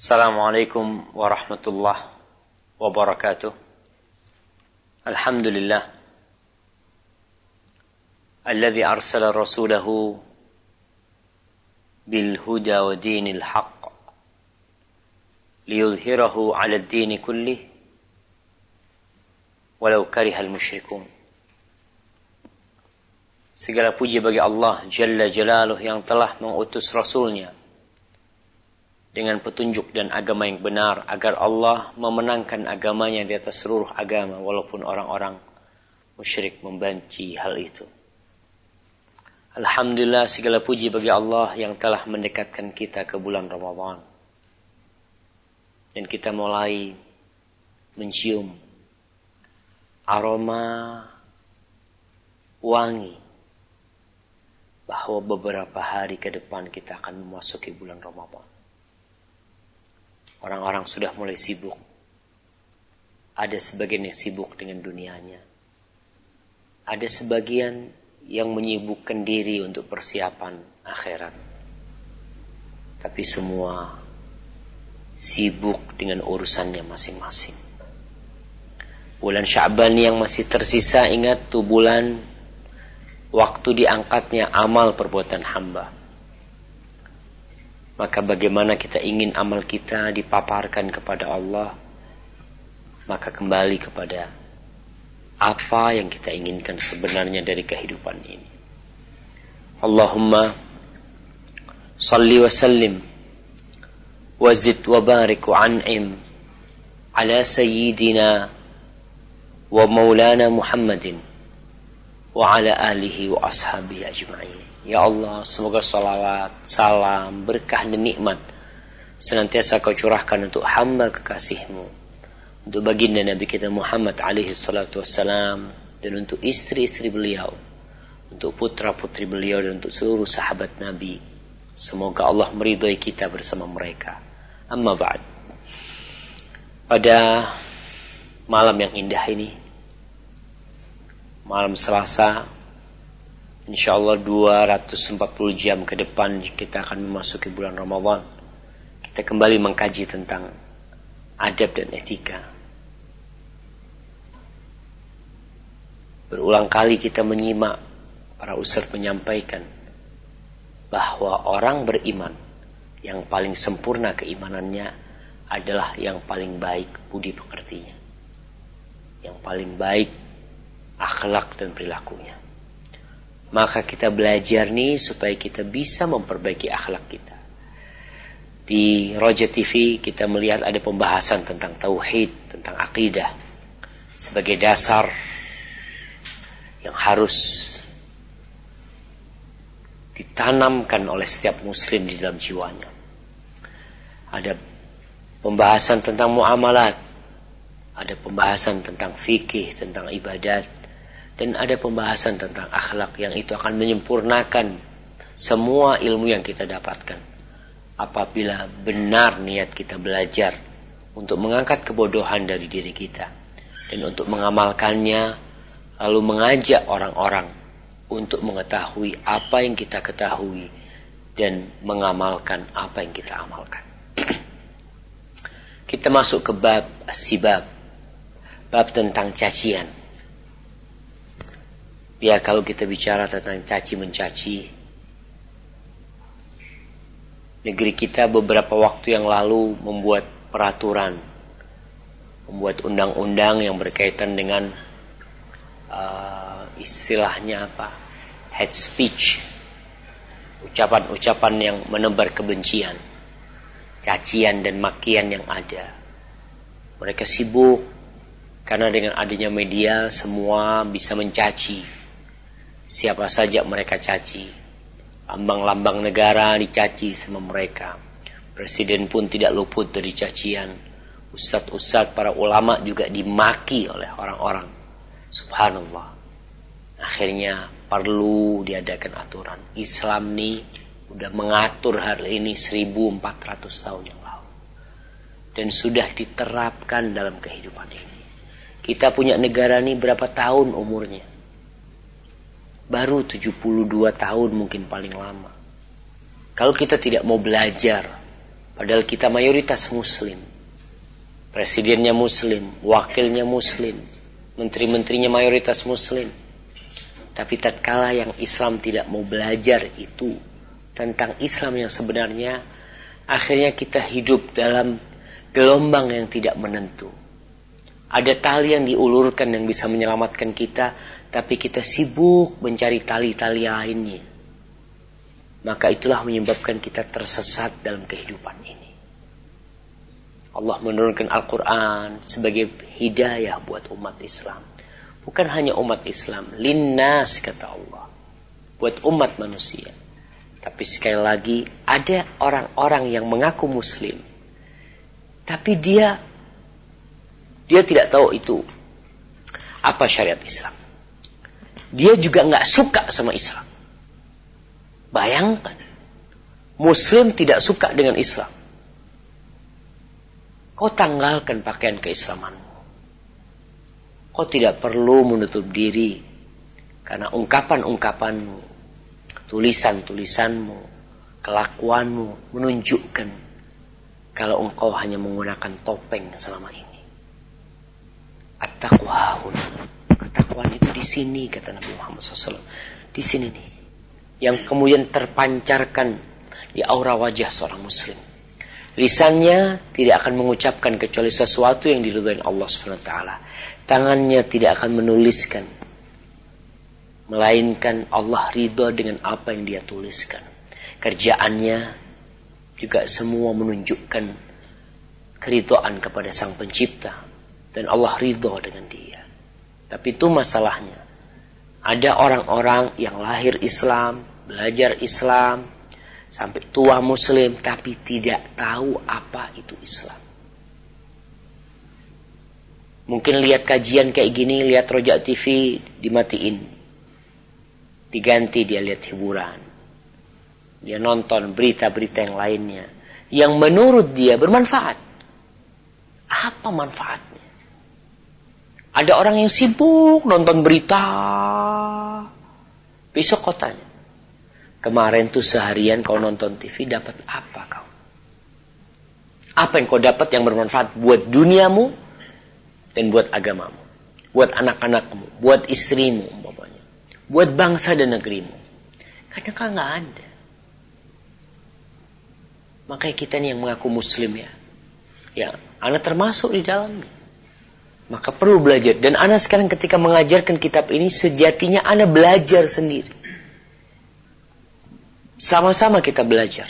Assalamualaikum warahmatullahi wabarakatuh. Alhamdulillah alladzi arsala rasulahu bil huda wa dinil haqq liyudhhirahu 'ala ad-din kullih walau karihal musyrikun. Segala puji bagi Allah Jalla Jalaluh yang telah mengutus Rasulnya dengan petunjuk dan agama yang benar agar Allah memenangkan agamanya di atas seluruh agama walaupun orang-orang musyrik membenci hal itu. Alhamdulillah segala puji bagi Allah yang telah mendekatkan kita ke bulan Ramadan. Dan kita mulai mencium aroma wangi bahwa beberapa hari ke depan kita akan memasuki bulan Ramadan. Orang-orang sudah mulai sibuk. Ada sebagian yang sibuk dengan dunianya. Ada sebagian yang menyibukkan diri untuk persiapan akhirat. Tapi semua sibuk dengan urusannya masing-masing. Bulan Sya'ban yang masih tersisa, ingat tuh bulan waktu diangkatnya amal perbuatan hamba. Maka bagaimana kita ingin amal kita dipaparkan kepada Allah, maka kembali kepada apa yang kita inginkan sebenarnya dari kehidupan ini. Allahumma salli wa sallim wa zid wa barik wa an'im ala sayyidina wa maulana Muhammadin wa ala alihi wa ashabihi ajma'in. Ya Allah, semoga salawat, salam, berkah dan nikmat senantiasa kau curahkan untuk hamba kekasih-Mu, untuk baginda Nabi kita Muhammad alaihi salatu wassalam, dan untuk istri-istri beliau, untuk putra-putri beliau, dan untuk seluruh sahabat Nabi. Semoga Allah meridhai kita bersama mereka. Amma ba'd. Pada malam yang indah ini, malam Selasa, InsyaAllah 240 jam ke depan kita akan memasuki bulan Ramadan. Kita kembali mengkaji tentang adab dan etika. Berulang kali kita menyimak para ustadz menyampaikan bahwa orang beriman yang paling sempurna keimanannya adalah yang paling baik budi pekertinya, yang paling baik akhlak dan perilakunya. Maka kita belajar nih supaya kita bisa memperbaiki akhlak kita. Di Roja TV kita melihat ada pembahasan tentang tauhid, tentang akidah sebagai dasar yang harus ditanamkan oleh setiap muslim di dalam jiwanya. Ada pembahasan tentang muamalat, ada pembahasan tentang fikih, tentang ibadat, dan ada pembahasan tentang akhlak yang itu akan menyempurnakan semua ilmu yang kita dapatkan. Apabila benar niat kita belajar untuk mengangkat kebodohan dari diri kita dan untuk mengamalkannya, lalu mengajak orang-orang untuk mengetahui apa yang kita ketahui dan mengamalkan apa yang kita amalkan. Kita masuk ke bab as-sibab, bab tentang cacian. Ya, kalau kita bicara tentang caci mencaci, negeri kita beberapa waktu yang lalu membuat peraturan, membuat undang-undang yang berkaitan dengan istilahnya apa? Hate speech, ucapan-ucapan yang menebar kebencian, cacian dan makian yang ada. Mereka sibuk karena dengan adanya media semua bisa mencaci. Siapa saja mereka caci. Lambang-lambang negara dicaci sama mereka. Presiden pun tidak luput dari cacian. Ustadz-ustadz, para ulama juga dimaki oleh orang-orang. Subhanallah. Akhirnya perlu diadakan aturan. Islam nih udah mengatur hal ini 1400 tahun yang lalu. Dan sudah diterapkan dalam kehidupan ini. Kita punya negara nih berapa tahun umurnya? Baru 72 tahun mungkin paling lama. Kalau kita tidak mau belajar Padahal kita mayoritas muslim. Presidennya muslim, wakilnya muslim, menteri-menterinya mayoritas muslim. Tapi tatkala yang Islam tidak mau belajar itu tentang Islam yang sebenarnya, akhirnya kita hidup dalam gelombang yang tidak menentu. Ada tali yang diulurkan yang bisa menyelamatkan kita, tapi kita sibuk mencari tali-tali lainnya. Maka itulah menyebabkan kita tersesat dalam kehidupan ini. Allah menurunkan Al-Quran sebagai hidayah buat umat Islam. Bukan hanya umat Islam, linnas kata Allah, buat umat manusia. Tapi sekali lagi, ada orang-orang yang mengaku muslim, tapi dia tidak tahu itu apa syariat Islam. Dia juga nggak suka sama Islam. Bayangkan, muslim tidak suka dengan Islam. Kau tanggalkan pakaian keislamanmu. Kau tidak perlu menutup diri karena ungkapan-ungkapanmu, tulisan-tulisanmu, kelakuanmu menunjukkan kalau engkau hanya menggunakan topeng selama ini. At-taqwa huna. Ketakwaan itu di sini kata Nabi Muhammad SAW. Di sini nih. Yang kemudian terpancarkan di aura wajah seorang muslim. Lisannya tidak akan mengucapkan kecuali sesuatu yang diridhai Allah SWT. Tangannya tidak akan menuliskan, melainkan Allah ridha dengan apa yang dia tuliskan. Kerjaannya juga semua menunjukkan keridhaan kepada Sang Pencipta, dan Allah ridha dengan dia. Tapi itu masalahnya. Ada orang-orang yang lahir Islam, belajar Islam, sampai tua muslim, tapi tidak tahu apa itu Islam. Mungkin lihat kajian kayak gini, lihat Rojak TV, dimatiin. Diganti dia lihat hiburan. Dia nonton berita-berita yang lainnya, yang menurut dia bermanfaat. Apa manfaatnya? Ada orang yang sibuk nonton berita. Besok kau tanya, kemarin tuh seharian kau nonton TV dapat apa kau? Apa yang kau dapat yang bermanfaat buat duniamu dan buat agamamu, buat anak-anakmu, buat istrimu umpamanya, buat bangsa dan negerimu? Karena kan nggak ada. Makanya kita nih yang mengaku muslim ya, anak termasuk di dalamnya. Maka perlu belajar. Dan anak sekarang ketika mengajarkan kitab ini, sejatinya anak belajar sendiri. Sama-sama kita belajar.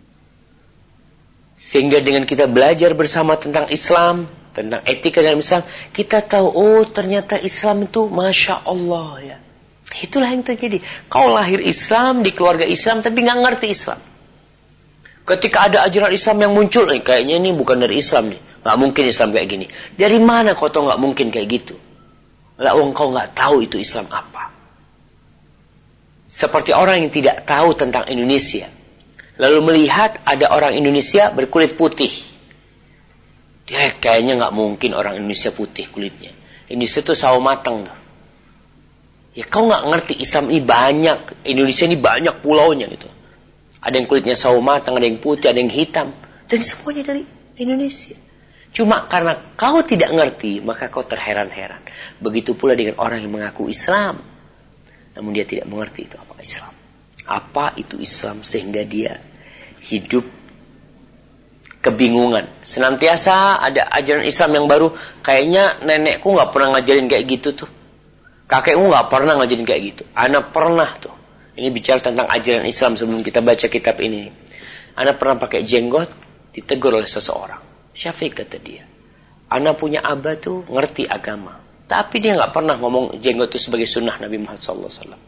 Sehingga dengan kita belajar bersama tentang Islam, tentang etika dalam Islam, kita tahu, oh ternyata Islam itu Masya Allah ya. Itulah yang terjadi. Kau lahir Islam, di keluarga Islam, tapi gak ngerti Islam. Ketika ada ajaran Islam yang muncul, kayaknya ini bukan dari Islam nih. Gak mungkin Islam kayak gini. Dari mana kau tahu gak mungkin kayak gitu? Lah kau gak tahu itu Islam apa. Seperti orang yang tidak tahu tentang Indonesia, lalu melihat ada orang Indonesia berkulit putih. Dia kayaknya gak mungkin orang Indonesia putih kulitnya. Indonesia itu sawo matang tuh. Ya kau gak ngerti Islam ini banyak. Indonesia ini banyak pulaunya gitu. Ada yang kulitnya sawo matang, ada yang putih, ada yang hitam. Dan semuanya dari Indonesia. Cuma karena kau tidak ngerti, maka kau terheran-heran. Begitu pula dengan orang yang mengaku Islam, namun dia tidak mengerti itu apa Islam. Apa itu Islam, sehingga dia hidup kebingungan. Senantiasa ada ajaran Islam yang baru. Kayaknya nenekku gak pernah ngajarin kayak gitu tuh. Kakekku gak pernah ngajarin kayak gitu. Anak pernah tuh. Ini bicara tentang ajaran Islam sebelum kita baca kitab ini. Anak pernah pakai jenggot, ditegur oleh seseorang. Syafiq kata dia, anak punya abah tuh ngerti agama, tapi dia gak pernah ngomong jenggot itu sebagai sunnah Nabi Muhammad SAW.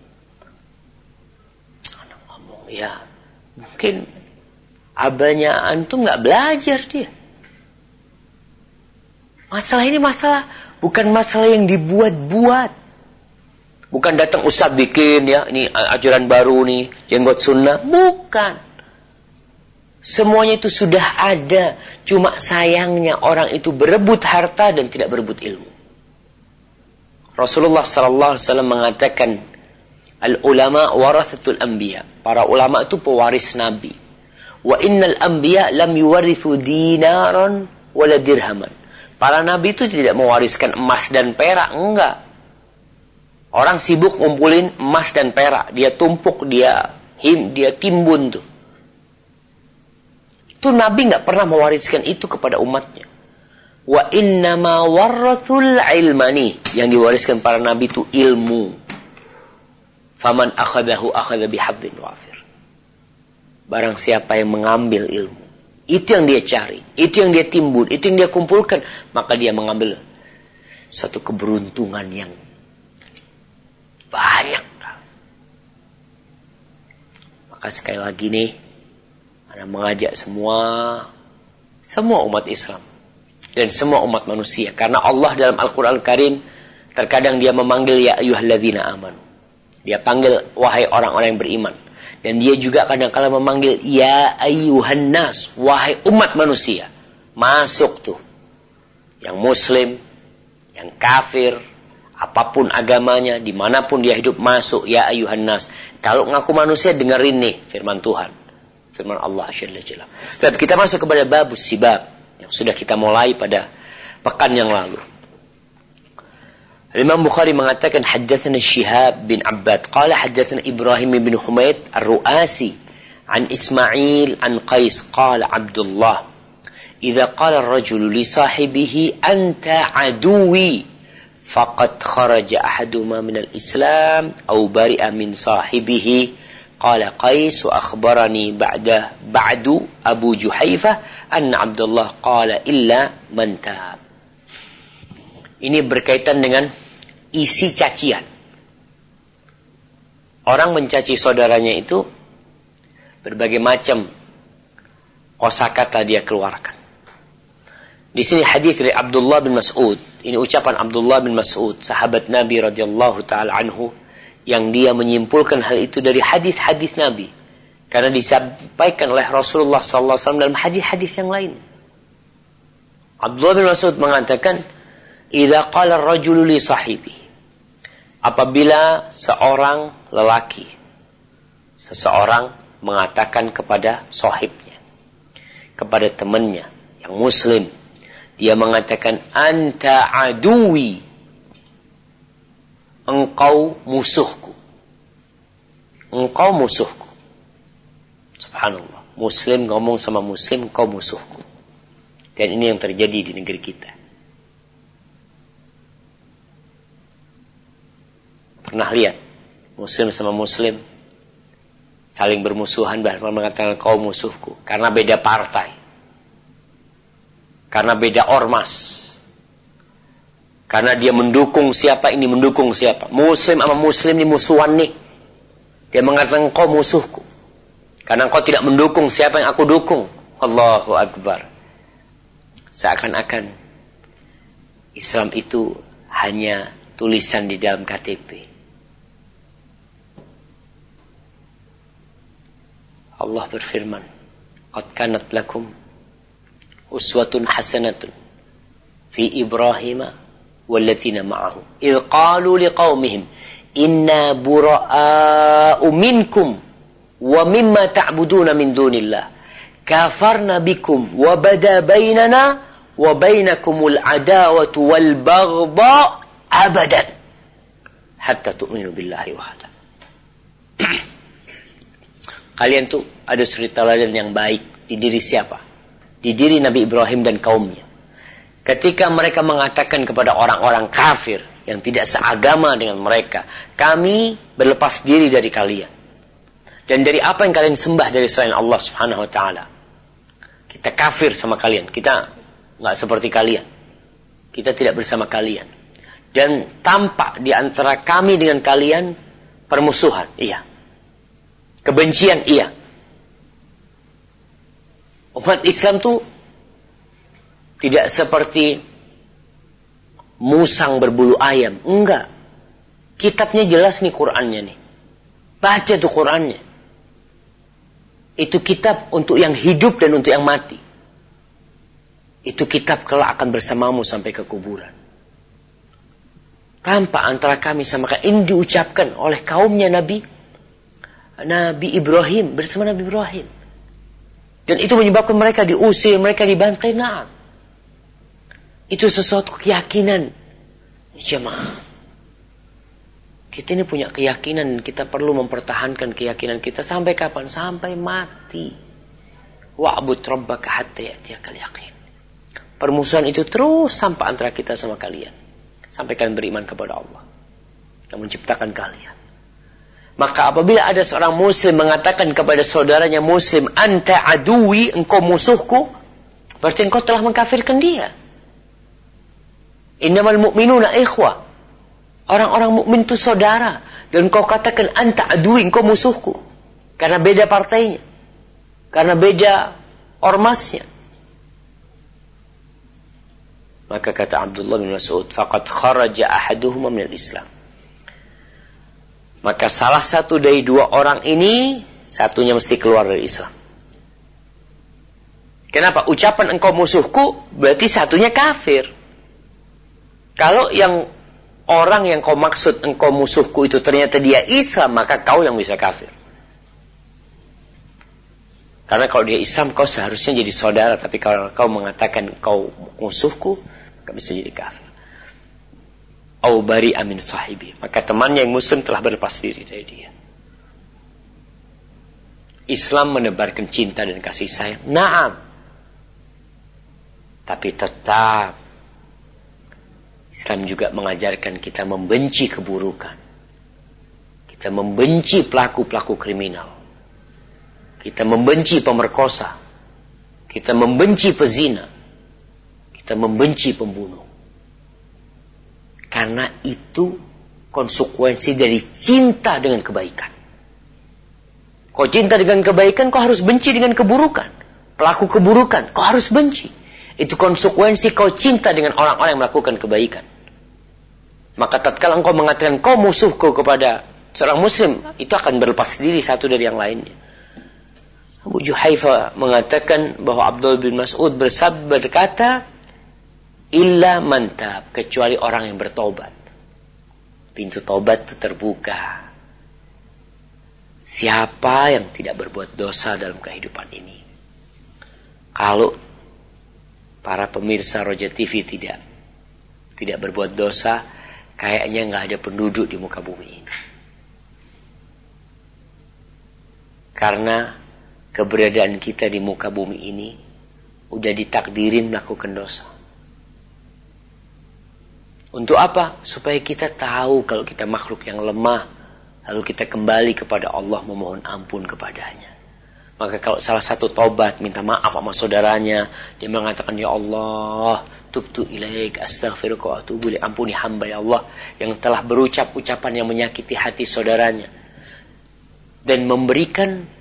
Anak ngomong, ya mungkin abahnya antum gak belajar dia. Masalah ini bukan masalah yang dibuat-buat. Bukan datang ustaz bikin ya, ini ajaran baru nih, jenggot sunnah. Bukan. Semuanya itu sudah ada. Cuma sayangnya orang itu berebut harta dan tidak berebut ilmu. Rasulullah SAW mengatakan, al-ulama warathatul anbiya. Para ulama itu pewaris Nabi. Wa innal anbiya lam yuwarithu dinaran wala dirhaman. Para nabi itu tidak mewariskan emas dan perak, enggak. Orang sibuk ngumpulin emas dan perak, dia tumpuk, dia timbun tuh. Itu nabi enggak pernah mewariskan itu kepada umatnya. Wa innama warathul ilmani, yang diwariskan para nabi itu ilmu. Faman akhadahu akhadha bihadzin wafir. Barang siapa yang mengambil ilmu, itu yang dia cari, itu yang dia timbun, itu yang dia kumpulkan, maka dia mengambil satu keberuntungan yang banyak. Maka sekali lagi nih, Ana mengajak semua umat Islam dan semua umat manusia, karena Allah dalam Al-Quran Al-Karim terkadang dia memanggil ya ayyuhalladzina amanu. Dia panggil wahai orang-orang yang beriman. Dan dia juga kadang-kadang memanggil ya ayyuhan nas, wahai umat manusia. Masuk tuh. Yang muslim, yang kafir, apapun agamanya, dimanapun dia hidup, masuk ya ayyuhan nas. Kalau ngaku manusia, dengerin nih firman Tuhan, firman Allah Jalla Jalla. Dan kita masuk kepada babus sibab yang sudah kita mulai pada pekan yang lalu. Imam Bukhari mengatakan haddatsana Syihab bin Abbad qala haddatsana Ibrahim bin Humaid Ar-Ru'asi an Ismail an Qais qala Abdullah idza qala ar-rajulu li sahibihi anta aduwi faqad kharaja ahaduma min al-islam aw bari'a min sahibihi qala Qais wa akhbarani ba'du Abu Juhaifah anna Abdullah qala illa man tab. Ini berkaitan dengan isi cacian. Orang mencaci saudaranya itu berbagai macam kosakata dia keluarkan. Di sini hadis dari Abdullah bin Mas'ud. Ini ucapan Abdullah bin Mas'ud, sahabat Nabi radhiyallahu taala anhu, yang dia menyimpulkan hal itu dari hadis-hadis Nabi. Karena disampaikan oleh Rasulullah sallallahu alaihi wasallam dalam hadis-hadis yang lain. Abdullah bin Mas'ud mengatakan, idza qala ar-rajulu li sahibi, apabila seorang lelaki, seseorang mengatakan kepada sahibnya, kepada temannya yang muslim, dia mengatakan anta aduwi, engkau musuhku, engkau musuhku. Subhanallah, muslim ngomong sama muslim, engkau musuhku. Dan ini yang terjadi di negeri kita. Pernah lihat muslim sama muslim saling bermusuhan, bahkan mengatakan kau musuhku, karena beda partai, karena beda ormas, karena dia mendukung siapa, ini mendukung siapa. Muslim sama muslim ini musuhan nih. Dia mengatakan kau musuhku karena kau tidak mendukung siapa yang aku dukung. Allahu Akbar. Seakan-akan Islam itu hanya tulisan di dalam KTP. Allah berfirman, qad kanat lakum uswatun hasanatun fi Ibrahim walladziina ma'ahu idh qalu liqaumihim inna bura'a'u minkum wa mimma ta'buduna min dunillah kafarna bikum wa bada bainana wa bainakumul adawatu wal baghdha abadan hatta tu'minu billahi wahda. Kalian tuh ada suri teladan yang baik di diri siapa? Di diri Nabi Ibrahim dan kaumnya. Ketika mereka mengatakan kepada orang-orang kafir yang tidak seagama dengan mereka, kami berlepas diri dari kalian dan dari apa yang kalian sembah dari selain Allah Subhanahu wa taala. Kita kafir sama kalian, kita enggak seperti kalian. Kita tidak bersama kalian. Dan tampak di antara kami dengan kalian permusuhan, iya. Kebencian, iya. Umat Islam tuh tidak seperti musang berbulu ayam. Enggak. Kitabnya jelas nih, Qur'annya nih. Baca tuh Qur'annya. Itu kitab untuk yang hidup dan untuk yang mati. Itu kitab kelak akan bersamamu sampai ke kuburan. Tampak antara kami sama kalian. Ini diucapkan oleh kaumnya Nabi Ibrahim bersama Nabi Ibrahim. Dan itu menyebabkan mereka diusir, mereka dibantai. Nah, itu sesuatu keyakinan. Jemaah, kita ini punya keyakinan, kita perlu mempertahankan keyakinan kita sampai kapan? Sampai mati. Wa'bud rabbaka hatta ya'tiyakal yaqin. Permusuhan itu terus sampai antara kita sama kalian, sampai kalian beriman kepada Allah yang menciptakan kalian. Maka apabila ada seorang muslim mengatakan kepada saudaranya muslim, anta aduwi, engkau musuhku, berarti engkau telah mengkafirkan dia. Innamal mu'minuna ikhwah. Orang-orang mukmin itu saudara. Dan engkau katakan anta aduwi, engkau musuhku. Karena beda partainya. Karena beda ormasnya. Maka kata Abdullah bin Mas'ud, faqad kharaja ahaduhuma minal Islam. Maka salah satu dari dua orang ini, satunya mesti keluar dari Islam. Kenapa? Ucapan engkau musuhku, berarti satunya kafir. Kalau yang orang yang kau maksud engkau musuhku itu ternyata dia Islam, maka kau yang bisa kafir. Karena kalau dia Islam, kau seharusnya jadi saudara. Tapi kalau kau mengatakan kau musuhku, maka bisa jadi kafir. Au bari amin sahibi, maka temannya yang muslim telah berlepas diri dari dia. Islam menebarkan cinta dan kasih sayang. Naam. Tapi tetap Islam juga mengajarkan kita membenci keburukan. Kita membenci pelaku-pelaku kriminal. Kita membenci pemerkosa. Kita membenci pezina. Kita membenci pembunuh. Karena itu konsekuensi dari cinta dengan kebaikan. Kau cinta dengan kebaikan, kau harus benci dengan keburukan. Pelaku keburukan, kau harus benci. Itu konsekuensi kau cinta dengan orang-orang yang melakukan kebaikan. Maka tatkala engkau mengatakan kau musuhku kepada seorang muslim, itu akan berlepas diri satu dari yang lainnya. Abu Juhayfa mengatakan bahwa Abdullah bin Mas'ud berkata, illa mantab, kecuali orang yang bertobat. Pintu tobat itu terbuka. Siapa yang tidak berbuat dosa dalam kehidupan ini? Kalau para pemirsa Roja TV tidak berbuat dosa, kayaknya nggak ada penduduk di muka bumi ini. Karena keberadaan kita di muka bumi ini udah ditakdirin melakukan dosa. Untuk apa? Supaya kita tahu kalau kita makhluk yang lemah, lalu kita kembali kepada Allah memohon ampun kepadanya. Maka kalau salah satu tobat, minta maaf sama saudaranya, dia mengatakan, ya Allah, tubtu ilaik, astaghfiruka wa atubu ilaik, ampuni hamba ya Allah yang telah berucap ucapan yang menyakiti hati saudaranya dan memberikan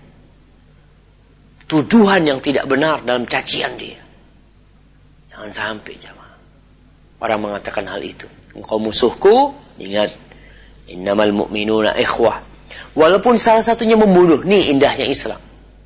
tuduhan yang tidak benar dalam cacian dia. Jangan sampai jamaah orang mengatakan hal itu. Engkau musuhku, ingat, innamal mu'minuna ikhwah. Walaupun salah satunya membunuh, nih indahnya Islam.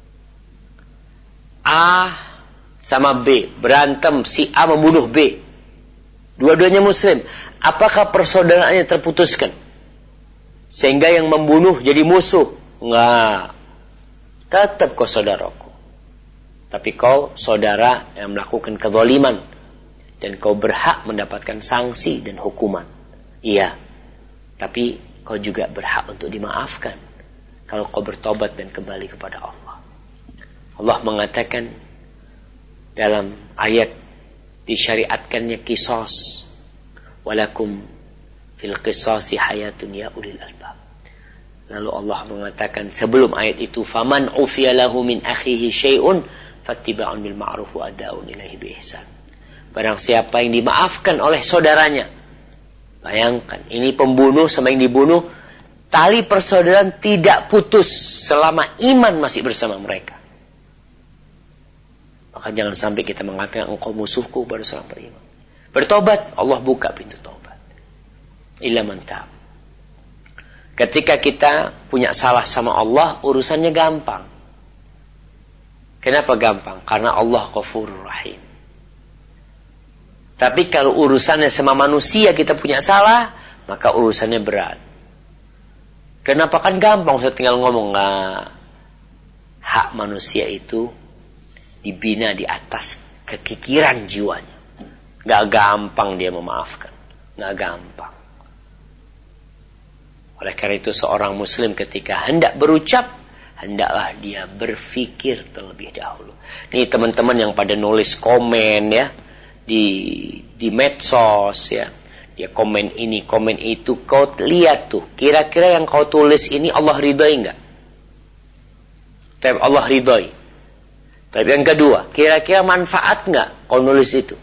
A sama B berantem, si A membunuh B. Dua-duanya muslim. Apakah persaudaraannya terputuskan? Sehingga yang membunuh jadi musuh? Enggak. Tetap kau saudaraku. Tapi kau saudara yang melakukan kezaliman. Dan kau berhak mendapatkan sanksi dan hukuman. Iya. Tapi kau juga berhak untuk dimaafkan. Kalau kau bertobat dan kembali kepada Allah. Allah mengatakan dalam ayat disyariatkannya qisas. Walakum fil qisasi hayatun ya ulil albab. Lalu Allah mengatakan sebelum ayat itu, faman ufiya lahu min akhihi syai'un fattiba'un bil ma'ruf wa ada'un ilaihi bi ihsan. Barang siapa yang dimaafkan oleh saudaranya. Bayangkan, ini pembunuh sama yang dibunuh, tali persaudaraan tidak putus selama iman masih bersama mereka. Maka jangan sampai kita mengatakan engkau musuhku baru seorang beriman. Bertobat, Allah buka pintu taubat. Illa man tab. Ketika kita punya salah sama Allah, urusannya gampang. Kenapa gampang? Karena Allah Ghafurur Rahim. Tapi kalau urusannya sama manusia kita punya salah, maka urusannya berat. Kenapa? Kan gampang, saya tinggal ngomong. Nah, hak manusia itu dibina di atas kekikiran jiwanya. Gak gampang dia memaafkan. Gak gampang. Oleh karena itu seorang muslim ketika hendak berucap, hendaklah dia berfikir terlebih dahulu. Nih teman-teman yang pada nulis komen ya, di medsos ya, dia komen ini, komen itu, kau lihat tuh, kira-kira yang kau tulis ini Allah ridhoi enggak? Tapi Allah ridhoi. Tapi yang kedua, kira-kira manfaat enggak kau nulis itu?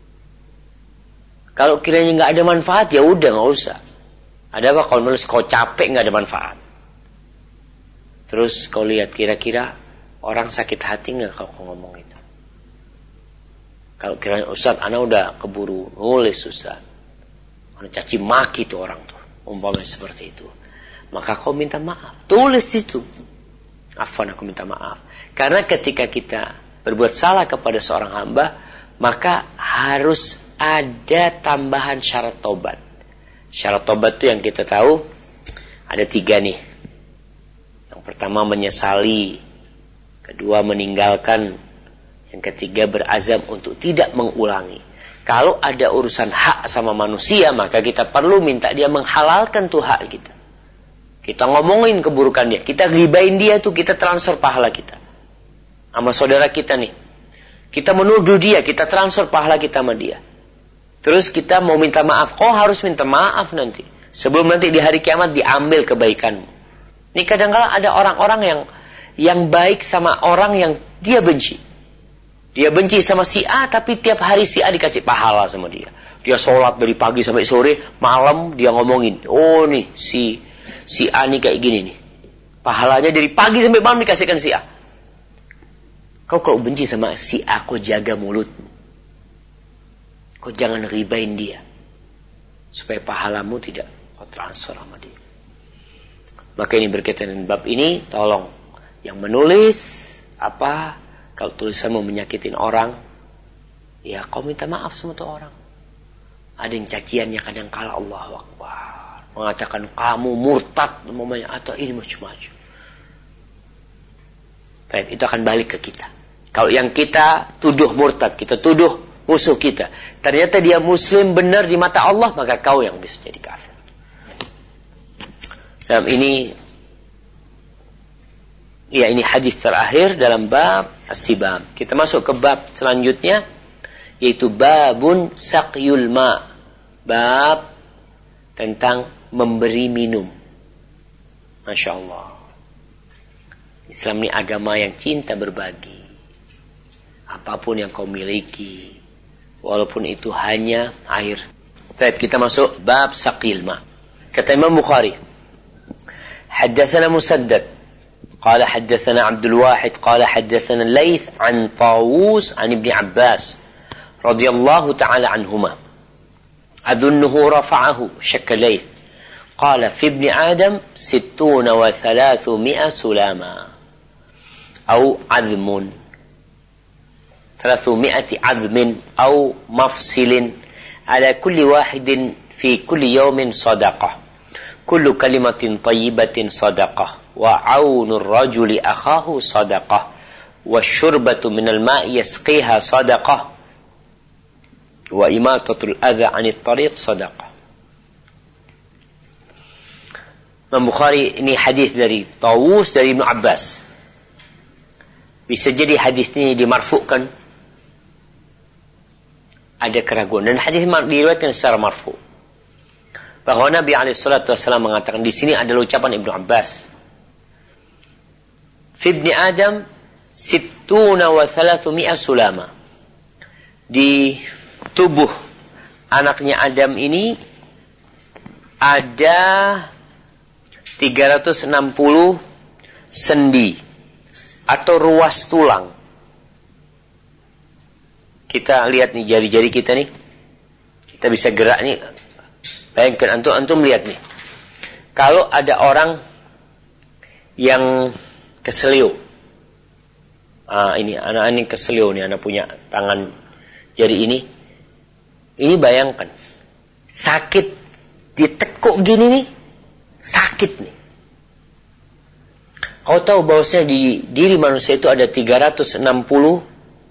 Kalau kiranya enggak ada manfaat, ya udah enggak usah. Ada apa kalau nulis kau capek enggak ada manfaat? Terus kau lihat kira-kira orang sakit hati enggak kalau kau ngomong itu? Kalau kiranya Ustaz, ana udah keburu nulis Ustaz, ana caci maki tuh orang tuh, umpamanya seperti itu, maka kau minta maaf, tulis itu. Afwan, aku minta maaf. Karena ketika kita berbuat salah kepada seorang hamba, maka harus ada tambahan syarat tobat. Syarat tobat itu yang kita tahu ada 3 nih. Yang pertama menyesali, kedua meninggalkan, yang ketiga berazam untuk tidak mengulangi. Kalau ada urusan hak sama manusia, maka kita perlu minta dia menghalalkan tuh hak kita. Kita ngomongin keburukan dia, kita ghibain dia tuh, kita transfer pahala kita sama saudara kita nih. Kita menuduh dia, kita transfer pahala kita sama dia. Terus kita mau minta maaf, kau harus minta maaf nanti, sebelum nanti di hari kiamat diambil kebaikanmu. Ini kadang-kadang ada orang-orang yang baik sama orang yang dia benci. Dia benci sama si A, tapi tiap hari si A dikasih pahala sama dia. Dia sholat dari pagi sampai sore, malam dia ngomongin, oh nih si A nih kayak gini nih, pahalanya dari pagi sampai malam dikasihkan si A. Kau kalau benci sama si A, kau jaga mulutmu. Kau jangan ribain dia, supaya pahalamu tidak kau transfer sama dia. Maka ini berkaitan dengan bab ini, tolong yang menulis apa, kalau tulisanmu menyakitin orang, ya kau minta maaf sama tuh orang. Ada yang caciannya kadang kala Allahu Akbar, mengatakan kamu murtad namanya, atau ini macam-macam. Baik, itu akan balik ke kita. Kalau yang kita tuduh murtad, kita tuduh musuh kita, ternyata dia muslim benar di mata Allah, maka kau yang bisa jadi kafir. Dalam ini hadis terakhir dalam bab as-sibam. Kita masuk ke bab selanjutnya, yaitu babun saqyul ma, bab tentang memberi minum. Masya Allah, Islam ini agama yang cinta berbagi. Apapun yang kau miliki, walaupun itu hanya air. Baik, kita masuk bab saqyul ma. Kata Imam Bukhari, حدثنا مسدد قال حدثنا عبد الواحد قال حدثنا الليث عن طاووس عن ابن عباس رضي الله تعالى عنهما أظنه رفعه شك الليث قال في ابن آدم 60 و300 سلاما أو عظم 300 عظم أو مفصل على كل واحد في كل يوم صدقة كل كلمة طيبة صدقة وعون الرجل أخاه صدقة والشربة من الماء يسقيها صدقة وإماتة الأذى عن الطريق صدقة. Imam Bukhari ini hadis dari Tawus dari Ibnu Abbas. Bisa jadi hadis ini dimarfu'kan, ada keraguan, dan hadis diriwayatkan secara marfu'. Bahwa Nabi SAW mengatakan, di sini ada ucapan Ibnu Abbas, fi ibni Adam 60 wa 300 sulama. Di tubuh anaknya Adam ini ada 360 sendi atau ruas tulang. Kita lihat nih jari-jari kita nih, kita bisa gerak nih. Bayangkan antum lihat nih, kalau ada orang yang keselio, ini anak ini keselio nih, anak punya tangan jari ini bayangkan sakit, ditekuk gini nih, sakit nih. Kau tahu bahwasanya di diri manusia itu ada 360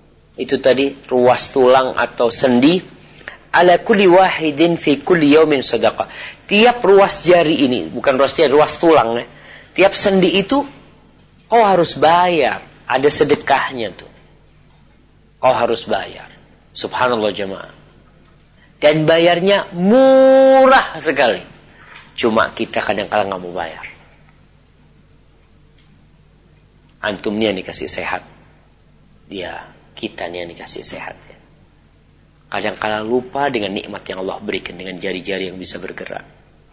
Itu tadi ruas tulang atau sendi. Ala kulli wahidin fi kulli yaumin sadaqah. Tiap ruas jari ini, bukan ruas jari, ruas tulang ya. Tiap sendi itu kau harus bayar. Ada sedekahnya tuh. Kau harus bayar. Subhanallah jemaah. Dan bayarnya murah sekali. Cuma kita kadang-kadang nggak mau bayar. Antum nih yang dikasih sehat. Kita nih yang dikasih sehat. Ya. Kadang-kadang lupa dengan nikmat yang Allah berikan dengan jari-jari yang bisa bergerak.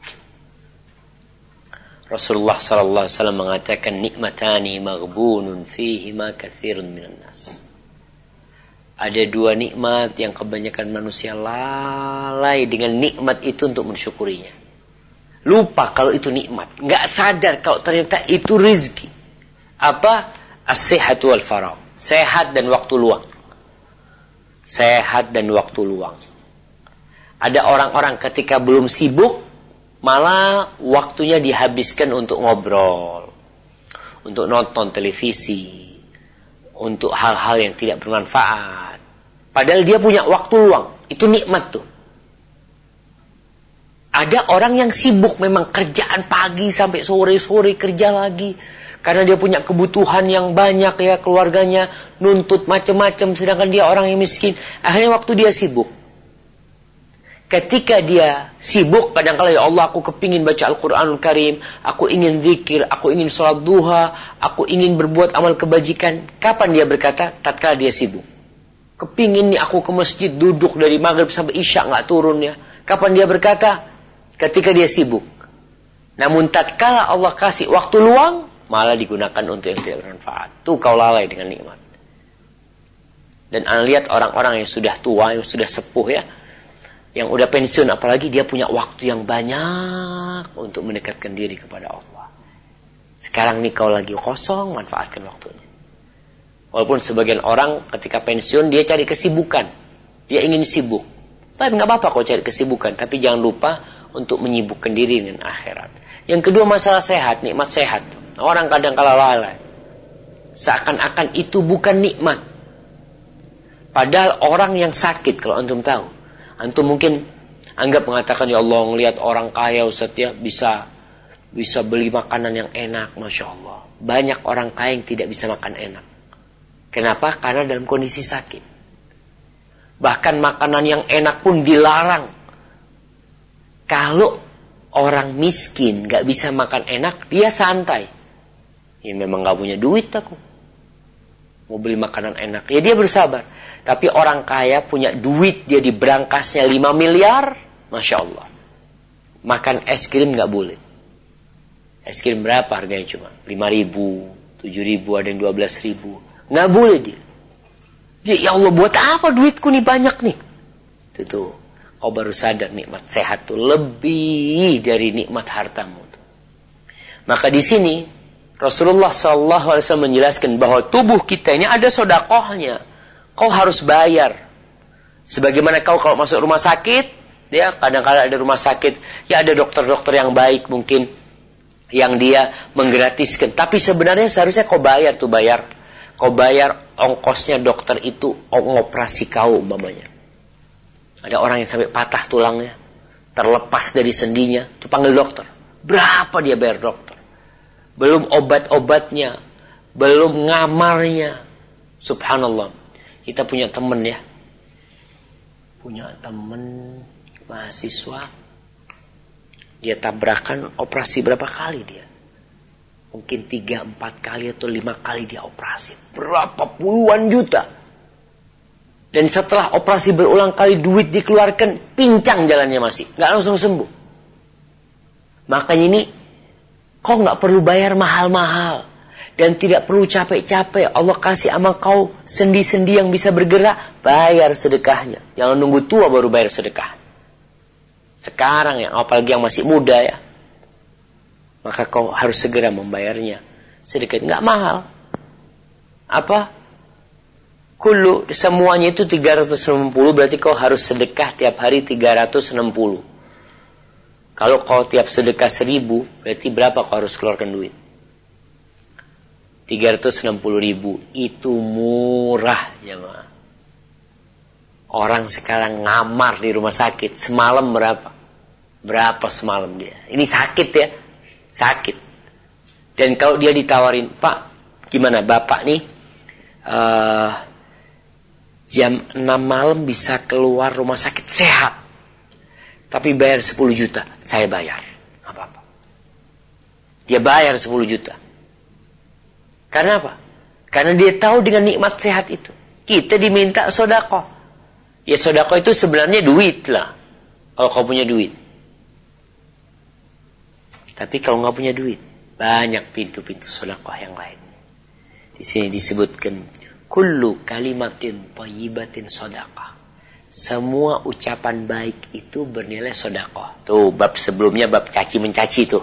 Rasulullah SAW mengatakan nikmatani maghbunun fihima katsirun minan nas. Ada dua nikmat yang kebanyakan manusia lalai dengan nikmat itu untuk mensyukurinya. Lupa kalau itu nikmat. Nggak sadar kalau ternyata itu rizki. Apa? As-sihhatu wal faragh. Sehat dan waktu luang. Sehat dan waktu luang. Ada orang-orang ketika belum sibuk, malah waktunya dihabiskan untuk ngobrol. Untuk nonton televisi. Untuk hal-hal yang tidak bermanfaat. Padahal dia punya waktu luang. Itu nikmat tuh. Ada orang yang sibuk memang kerjaan pagi sampai sore-sore kerja lagi. Karena dia punya kebutuhan yang banyak ya keluarganya. Nuntut macam-macam sedangkan dia orang yang miskin. Akhirnya waktu dia sibuk. Ketika dia sibuk kadang-kadang ya Allah aku kepingin baca Al-Quranul Karim. Aku ingin zikir, aku ingin sholat duha. Aku ingin berbuat amal kebajikan. Kapan dia berkata? Tatkala dia sibuk. Kepingin nih aku ke masjid duduk dari maghrib sampai isya gak turun ya. Kapan dia berkata? Ketika dia sibuk. Namun tatkala Allah kasih waktu luang, malah digunakan untuk yang tidak bermanfaat. Tuh kau lalai dengan nikmat. Dan anda lihat orang-orang yang sudah tua, yang sudah sepuh ya, yang udah pensiun, apalagi dia punya waktu yang banyak untuk mendekatkan diri kepada Allah. Sekarang nih kau lagi kosong, manfaatkan waktunya. Walaupun sebagian orang ketika pensiun dia cari kesibukan, dia ingin sibuk. Tapi nggak apa-apa kau cari kesibukan, tapi jangan lupa untuk menyibukkan diri dengan akhirat. Yang kedua masalah sehat, nikmat sehat. Orang kadang kala lalai. Seakan-akan itu bukan nikmat. Padahal orang yang sakit, kalau antum tahu, antum mungkin anggap mengatakan ya Allah ngelihat orang kaya Ustaz ya bisa beli makanan yang enak, Masya Allah. Banyak orang kaya yang tidak bisa makan enak. Kenapa? Karena dalam kondisi sakit. Bahkan makanan yang enak pun dilarang. Kalau orang miskin gak bisa makan enak, dia santai. Ya memang gak punya duit aku. Mau beli makanan enak. Ya dia bersabar. Tapi orang kaya punya duit, dia di berangkasnya 5 miliar. Masya Allah. Makan es krim gak boleh. Es krim berapa harganya cuma? 5.000, 7.000, ada yang 12.000. Gak boleh dia. Dia, ya Allah buat apa duitku nih banyak nih. Itu tuh. Kau baru sadar nikmat sehat tuh lebih dari nikmat hartamu. Maka di sini Rasulullah SAW menjelaskan bahwa tubuh kita ini ada sedekahnya. Kau harus bayar. Sebagaimana kau kalau masuk rumah sakit, ya kadang-kadang ada rumah sakit, ya ada dokter-dokter yang baik mungkin yang dia menggratiskan. Tapi sebenarnya seharusnya kau bayar tuh bayar. Kau bayar ongkosnya dokter itu ngoperasi kau umpamanya. Ada orang yang sampai patah tulangnya, terlepas dari sendinya, itu panggil dokter. Berapa dia bayar dokter? Belum obat-obatnya, belum ngamarnya. Subhanallah. Kita punya teman ya. Punya teman mahasiswa. Dia tabrakan operasi berapa kali dia? Mungkin 3-4 kali atau 5 kali dia operasi. Berapa puluhan juta. Dan setelah operasi berulang kali duit dikeluarkan, pincang jalannya masih. Nggak langsung sembuh. Makanya ini, kau nggak perlu bayar mahal-mahal. Dan tidak perlu capek-capek. Allah kasih sama kau sendi-sendi yang bisa bergerak, bayar sedekahnya. Jangan nunggu tua baru bayar sedekah. Sekarang yang apalagi yang masih muda ya. Maka kau harus segera membayarnya. Sedekah nggak mahal. Apa? Kullu, semuanya itu 360, berarti kau harus sedekah tiap hari 360. Kalau kau tiap sedekah 1.000, berarti berapa kau harus keluarkan duit? 360.000. Itu murah jemaah. Orang sekarang ngamar di rumah sakit. Semalam berapa? Berapa semalam dia? Ini sakit ya. Sakit. Dan kalau dia ditawarin, Pak, gimana Bapak nih? Jam 6 malam bisa keluar rumah sakit sehat. Tapi bayar 10 juta. Saya bayar. Apa-apa. Dia bayar 10 juta. Karena apa? Karena dia tahu dengan nikmat sehat itu. Kita diminta sedekah. Ya sedekah itu sebenarnya duit lah. Kalau kau punya duit. Tapi kalau nggak punya duit, banyak pintu-pintu sedekah yang lain. Di sini disebutkan kullu kalimatin thayyibatin sedekah. Semua ucapan baik itu bernilai sedekah. Tuh bab sebelumnya bab caci mencaci tuh.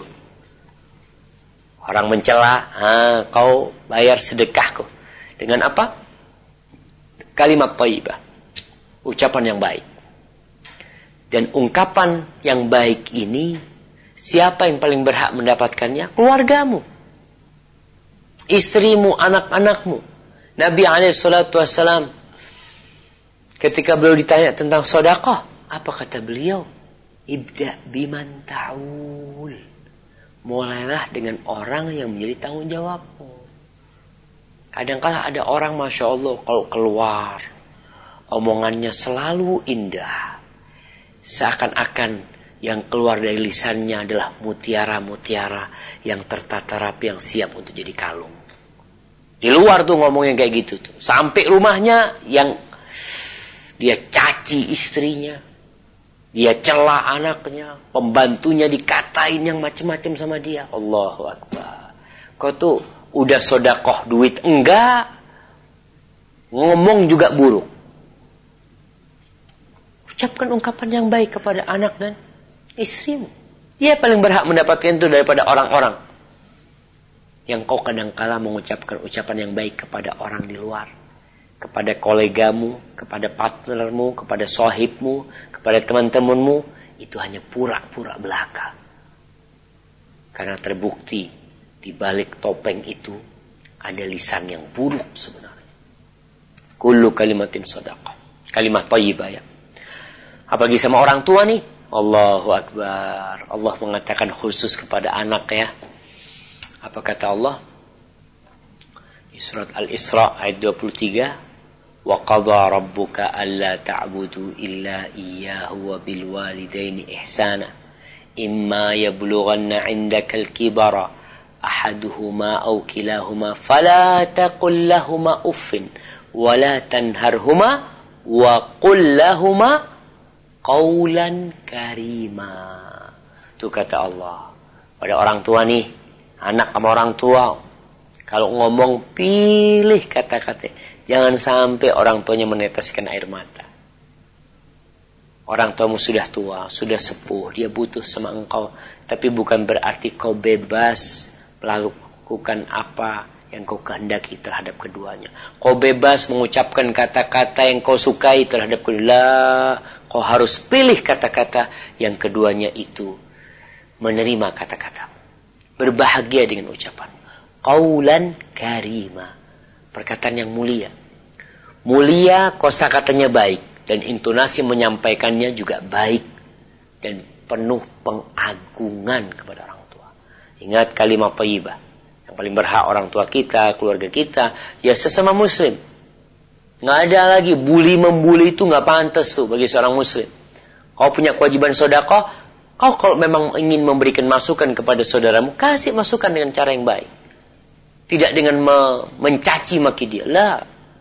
Orang mencela, kau bayar sedekahku. Dengan apa? Kalimat thayyibah. Ucapan yang baik. Dan ungkapan yang baik ini, siapa yang paling berhak mendapatkannya? Keluargamu. Istrimu, anak-anakmu. Nabi SAW, ketika beliau ditanya tentang sedekah, apa kata beliau? Ibda biman ta'ul. Mulailah dengan orang yang menjadi tanggung jawabmu. Kadang-kala ada orang, Masya Allah, kalau keluar, omongannya selalu indah. Seakan-akan yang keluar dari lisannya adalah mutiara-mutiara yang tertata rapi, yang siap untuk jadi kalung. Di luar tuh ngomongnya kayak gitu tuh. Sampai rumahnya yang dia caci istrinya. Dia cela anaknya, pembantunya dikatain yang macam-macam sama dia. Allahu Akbar. Kau tuh udah sedekah duit enggak, ngomong juga buruk. Ucapkan ungkapan yang baik kepada anak dan istrimu. Dia paling berhak mendapatkan itu daripada orang-orang yang kau kadang-kala mengucapkan ucapan yang baik kepada orang di luar. Kepada kolegamu, kepada partnermu, kepada sahibmu, kepada teman-temanmu, itu hanya pura-pura belaka. Karena terbukti di balik topeng itu ada lisan yang buruk sebenarnya. Kullu kalimatin sedekah. Kalimat thayyibah ya. Apalagi sama orang tua nih. Allahu Akbar. Allah mengatakan khusus kepada anak ya. Apa kata Allah? Di surat Al-Isra ayat 23. Wa qadha rabbuka alla ta'budu illa iyyahu wa bil walidaini ihsana. Imma yablughanna 'indaka al-kibara ahaduhuma aw kilahuma fala taqul lahumā uffin wa la tanharhuma wa qul lahumā qawlan karīmā. Itu kata Allah. Pada orang tua nih, anak sama orang tua, kalau ngomong pilih kata-kata. Jangan sampai orang tuanya meneteskan air mata. Orang tuamu sudah tua, sudah sepuh, dia butuh sama engkau. Tapi bukan berarti kau bebas melakukan apa yang kau kehendaki terhadap keduanya. Kau bebas mengucapkan kata-kata yang kau sukai terhadap keduanya. Kau harus pilih kata-kata yang keduanya itu menerima kata-kata. Berbahagia dengan ucapan. Qaulan karima. Perkataan yang mulia. Mulia, kosakatanya baik. Dan intonasi menyampaikannya juga baik. Dan penuh pengagungan kepada orang tua. Ingat kalimat thayyibah. Yang paling berhak orang tua kita, keluarga kita. Ya sesama muslim. Nggak ada lagi. Bully-membuli itu nggak pantas tuh bagi seorang muslim. Kau punya kewajiban sedekah. Kau kalau memang ingin memberikan masukan kepada saudaramu. Kasih masukan dengan cara yang baik. Tidak dengan mencaci maki dia. La.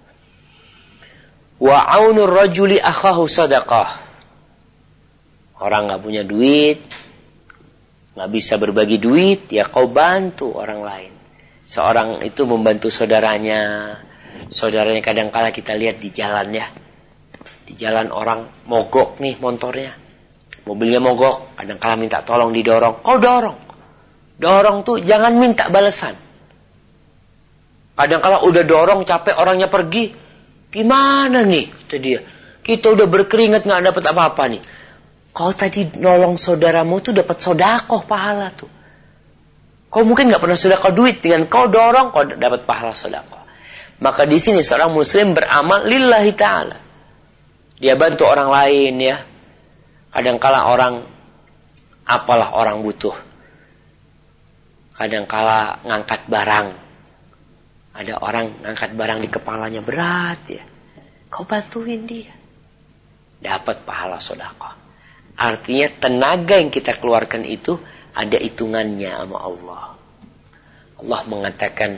Wa aunur rajuli akhahu sadaqah. Orang gak punya duit, gak bisa berbagi duit, ya kau bantu orang lain. Seorang itu membantu saudaranya. Saudaranya kadang-kala kita lihat di jalan ya. Di jalan orang mogok nih motornya. Mobilnya mogok, kadang-kala minta tolong didorong. Kau dorong. Dorong tuh jangan minta balasan. Kadang-kala udah dorong capek orangnya pergi. Gimana nih? Kata dia. Kita udah berkeringat gak dapat apa-apa nih. Kau tadi nolong saudaramu tuh dapat sedekah pahala tuh. Kau mungkin gak pernah sedekah duit. Dengan kau dorong kau dapat pahala sedekah. Maka di sini seorang muslim beramal lillahi ta'ala. Dia bantu orang lain ya. Kadangkala orang butuh. Kadangkala ngangkat barang. Ada orang ngangkat barang di kepalanya berat ya. Kau bantuin dia. Dapat pahala sedekah. Artinya tenaga yang kita keluarkan itu ada hitungannya sama Allah. Allah mengatakan,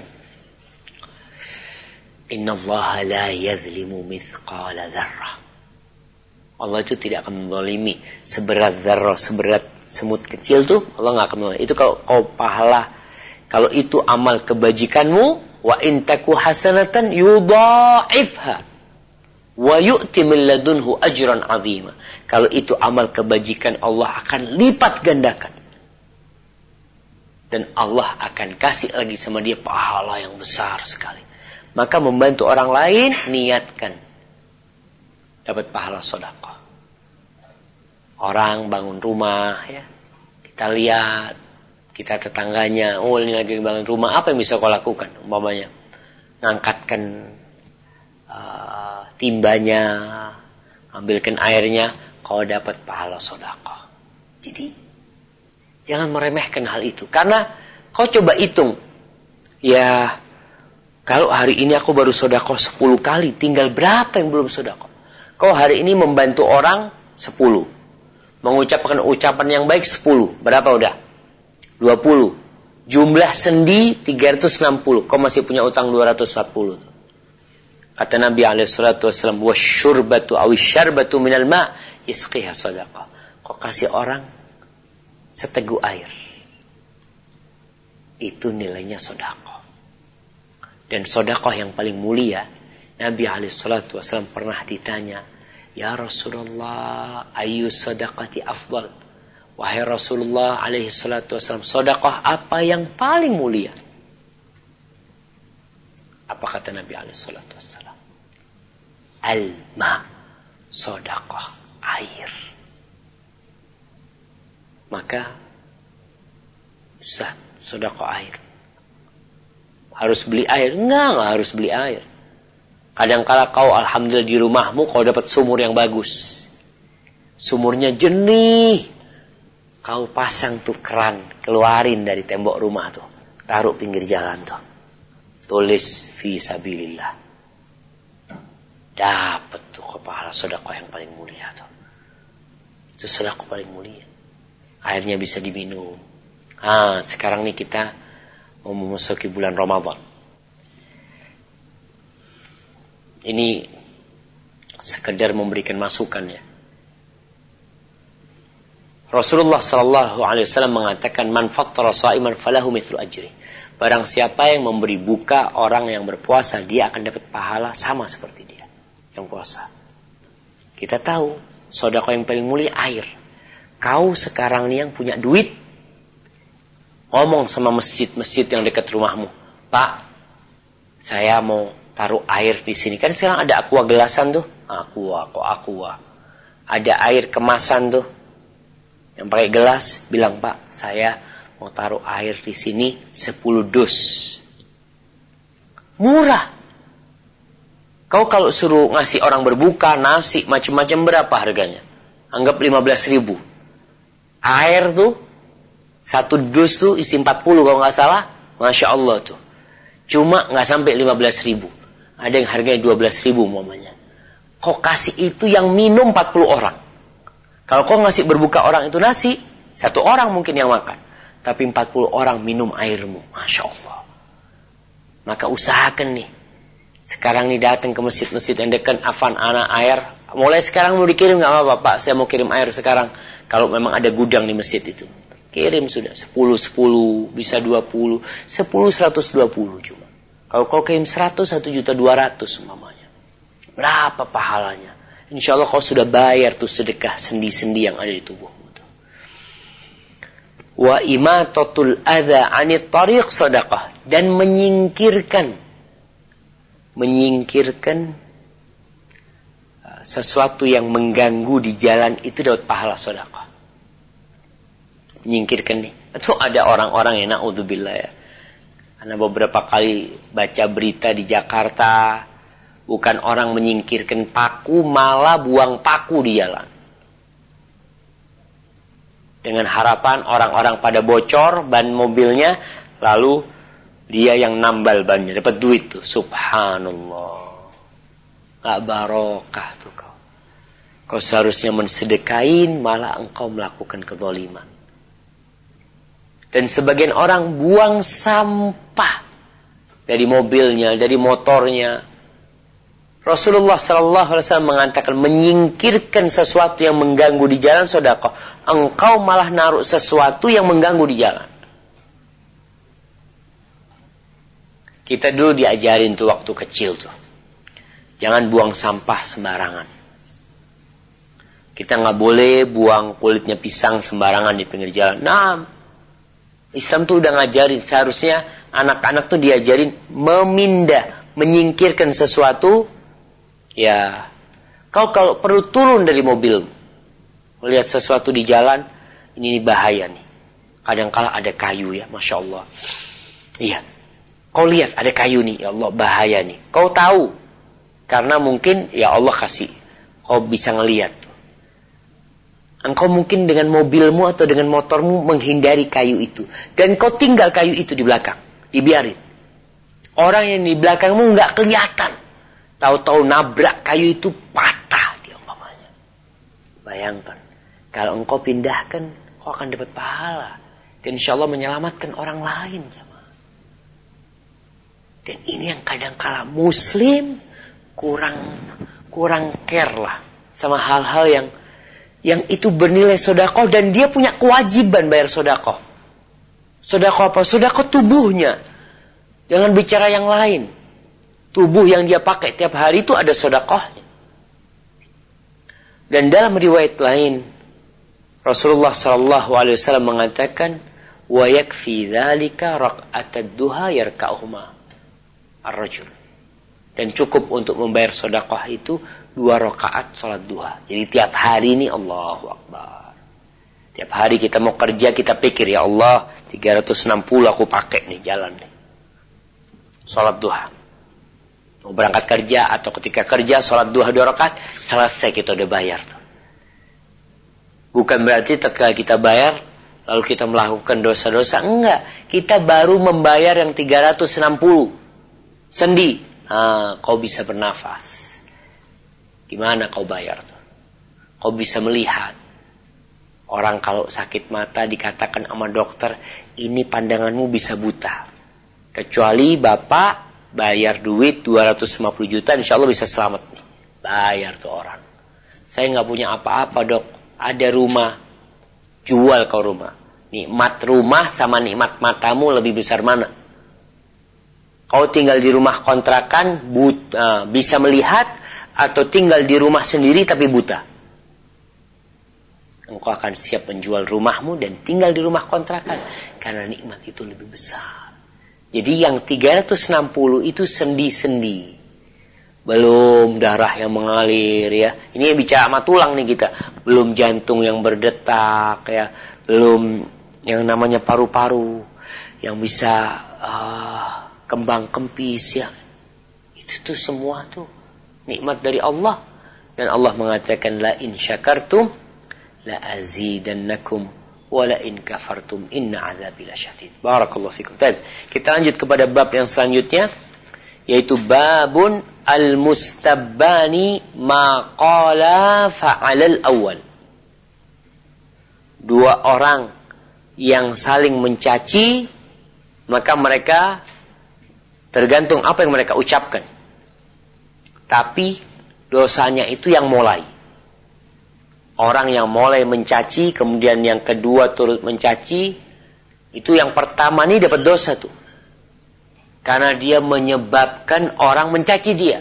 Innallaha la yazlimu mithqala dzarrah. Allah itu tidak akan menzalimi seberat dzarrah, seberat semut kecil tuh Allah enggak akan menzalimi. Itu kalau pahala, kalau itu amal kebajikanmu, wa in taku hasanatan yudha'ifha wa yu'ti min ladunhu ajran 'azima. Kalau itu amal kebajikan, Allah akan lipat gandakan. Dan Allah akan kasih lagi sama dia pahala yang besar sekali. Maka membantu orang lain, niatkan dapat pahala sedekah. Orang bangun rumah ya, kita lihat, kita tetangganya, oh ini lagi bangun rumah, apa yang bisa kau lakukan? Umpamanya ngangkatkan timbanya, ambilkan airnya, kau dapat pahala sedekah. Jadi jangan meremehkan hal itu, karena kau coba hitung, ya kalau hari ini aku baru sedekah 10 kali, tinggal berapa yang belum sedekah? Kau hari ini membantu orang 10, mengucapkan ucapan yang baik 10, berapa udah? 20. Jumlah sendi 360, kau masih punya utang 240. Kata Nabi SAW, wasyurbatu awisyarbatu minal ma' yasqiha sedekah. Kau kasih orang seteguk air, itu nilainya sedekah. Dan sedekah yang paling mulia, Nabi SAW pernah ditanya, ya Rasulullah, ayu sedekati afdal? Wahai Rasulullah SAW, sedekah apa yang paling mulia? Apa kata Nabi SAW? Al-ma, sedekah air. Maka sedekah air. Harus beli air? Enggak harus beli air. Kadangkala kau alhamdulillah di rumahmu kau dapat sumur yang bagus. Sumurnya jernih. Kau pasang tuh keran, keluarin dari tembok rumah tuh. Taruh pinggir jalan tuh. Tulis fi sabilillah. Dapat tuh pahala sedekah yang paling mulia tuh. Itu sedekah paling mulia. Airnya bisa diminum. Sekarang nih kita mau memasuki bulan Ramadan. Ini sekedar memberikan masukan ya. Rasulullah SAW mengatakan, man fattara sha'iman falahu mithlu ajri. Barang siapa yang memberi buka orang yang berpuasa, dia akan dapat pahala sama seperti dia yang puasa. Kita tahu sedekah yang paling mulia air. Kau sekarang nih yang punya duit, ngomong sama masjid-masjid yang dekat rumahmu, Pak, saya mau taruh air di sini. Kan sekarang ada aqua gelasan tuh, aqua. Ada air kemasan tuh, yang pakai gelas, bilang Pak, saya mau taruh air di sini 10 dus. Murah. Kau kalau suruh ngasih orang berbuka, nasi, macam-macam berapa harganya? Anggap 15.000. Air tuh, 1 dus tuh isi 40 kalau nggak salah. Masya Allah tuh. Cuma nggak sampai 15.000. Ada yang harganya 12.000 umpamanya. Kau kasih itu yang minum 40 orang. Kalau kau ngasih berbuka orang itu nasi, 1 orang mungkin yang makan. Tapi 40 orang minum airmu. Masya Allah. Maka usahakan nih. Sekarang nih datang ke masjid-masjid yang dekat, afan anak air. Mulai sekarang mau dikirim nggak apa-apa Pak, saya mau kirim air sekarang. Kalau memang ada gudang di masjid itu. Kirim sudah 10, bisa 20, 10, 120 cuma. Kalau kau kirim 100, 1.200.000 umpamanya. Berapa pahalanya? Insya Allah kau sudah bayar tuh sedekah sendi-sendi yang ada di tubuhmu. Wa imatatul adza 'anit tariq sedekah, dan menyingkirkan sesuatu yang mengganggu di jalan itu dapat pahala sedekah. Menyingkirkan nih. Itu ada orang-orang yang na'udzubillah ya. Karena beberapa kali baca berita di Jakarta, Bukan orang menyingkirkan paku, malah buang paku di jalan. Dengan harapan orang-orang pada bocor ban mobilnya, lalu dia yang nambal bannya, dapat duit tuh. Subhanallah. Gak barokah tuh kau. Kau seharusnya mensedekain, malah engkau melakukan kezaliman. Dan sebagian orang buang sampah dari mobilnya, dari motornya. Rasulullah SAW mengatakan, menyingkirkan sesuatu yang mengganggu di jalan sedekah. Engkau malah naruh sesuatu yang mengganggu di jalan. Kita dulu diajarin tuh waktu kecil tuh, jangan buang sampah sembarangan. Kita nggak boleh buang kulitnya pisang sembarangan di pinggir jalan. Nah, Islam tuh udah ngajarin, seharusnya anak-anak tuh diajarin memindah, menyingkirkan sesuatu. Ya, kau kalau perlu turun dari mobil, melihat sesuatu di jalan, ini bahaya nih. Kadang-kala ada kayu ya, Masya Allah. Iya, kau lihat ada kayu nih, ya Allah bahaya nih. Kau tahu, karena mungkin ya Allah kasih, kau bisa ngelihat. Engkau mungkin dengan mobilmu atau dengan motormu menghindari kayu itu. Dan kau tinggal kayu itu di belakang. Dibiarin. Orang yang di belakangmu nggak kelihatan. Tahu-tahu nabrak kayu itu patah dia umpamanya. Bayangkan. Kalau engkau pindahkan, kau akan dapat pahala. Dan insya Allah menyelamatkan orang lain. Jamaah. Dan ini yang kadang-kala muslim kurang care lah. Sama hal-hal yang itu bernilai sedekah dan dia punya kewajiban bayar sedekah. Sedekah apa? Sedekah tubuhnya. Jangan bicara yang lain. Tubuh yang dia pakai tiap hari itu ada sedekahnya. Dan dalam riwayat lain Rasulullah SAW mengatakan, wa yakfi dzalika raq'atad duha yarka'uhuma ar-rajul. Dan cukup untuk membayar sedekah itu 2 rakaat salat duha. Jadi tiap hari ini Allahu Akbar. Tiap hari kita mau kerja, kita pikir, ya Allah 360 aku pakai nih jalan nih. Salat duha. Mau berangkat kerja atau ketika kerja salat duha 2 rakaat, selesai kita udah bayar tuh. Bukan berarti tatkala kita bayar lalu kita melakukan dosa-dosa, enggak. Kita baru membayar yang 360 sendi. Kau bisa bernafas. Gimana kau bayar tuh? Kau bisa melihat. Orang kalau sakit mata dikatakan sama dokter, ini pandanganmu bisa buta. Kecuali bapak bayar duit 250 juta, insya Allah bisa selamat nih. Bayar tuh orang. Saya nggak punya apa-apa dok. Ada rumah. Jual kau rumah. Nikmat rumah sama nikmat matamu lebih besar mana? Kau tinggal di rumah kontrakan, bisa melihat, atau tinggal di rumah sendiri tapi buta. Engkau akan siap menjual rumahmu dan tinggal di rumah kontrakan. Karena nikmat itu lebih besar. Jadi yang 360 itu sendi-sendi. Belum darah yang mengalir ya. Ini bicara sama tulang nih kita. Belum jantung yang berdetak ya. Belum yang namanya paru-paru. Yang bisa kembang kempis ya. Itu tuh semua tuh nikmat dari Allah. Dan Allah mengatakan, la in syakartum la azidannakum wa la in kafartum inna azabi lasyadid. Barakallahu fikum. Kita lanjut kepada bab yang selanjutnya, yaitu babun al-mustabbani ma qala fa'alal awal. 2 orang yang saling mencaci, maka mereka tergantung apa yang mereka ucapkan. Tapi dosanya itu yang mulai. Orang yang mulai mencaci, kemudian yang kedua turut mencaci, itu yang pertama nih dapat dosa tuh. Karena dia menyebabkan orang mencaci dia.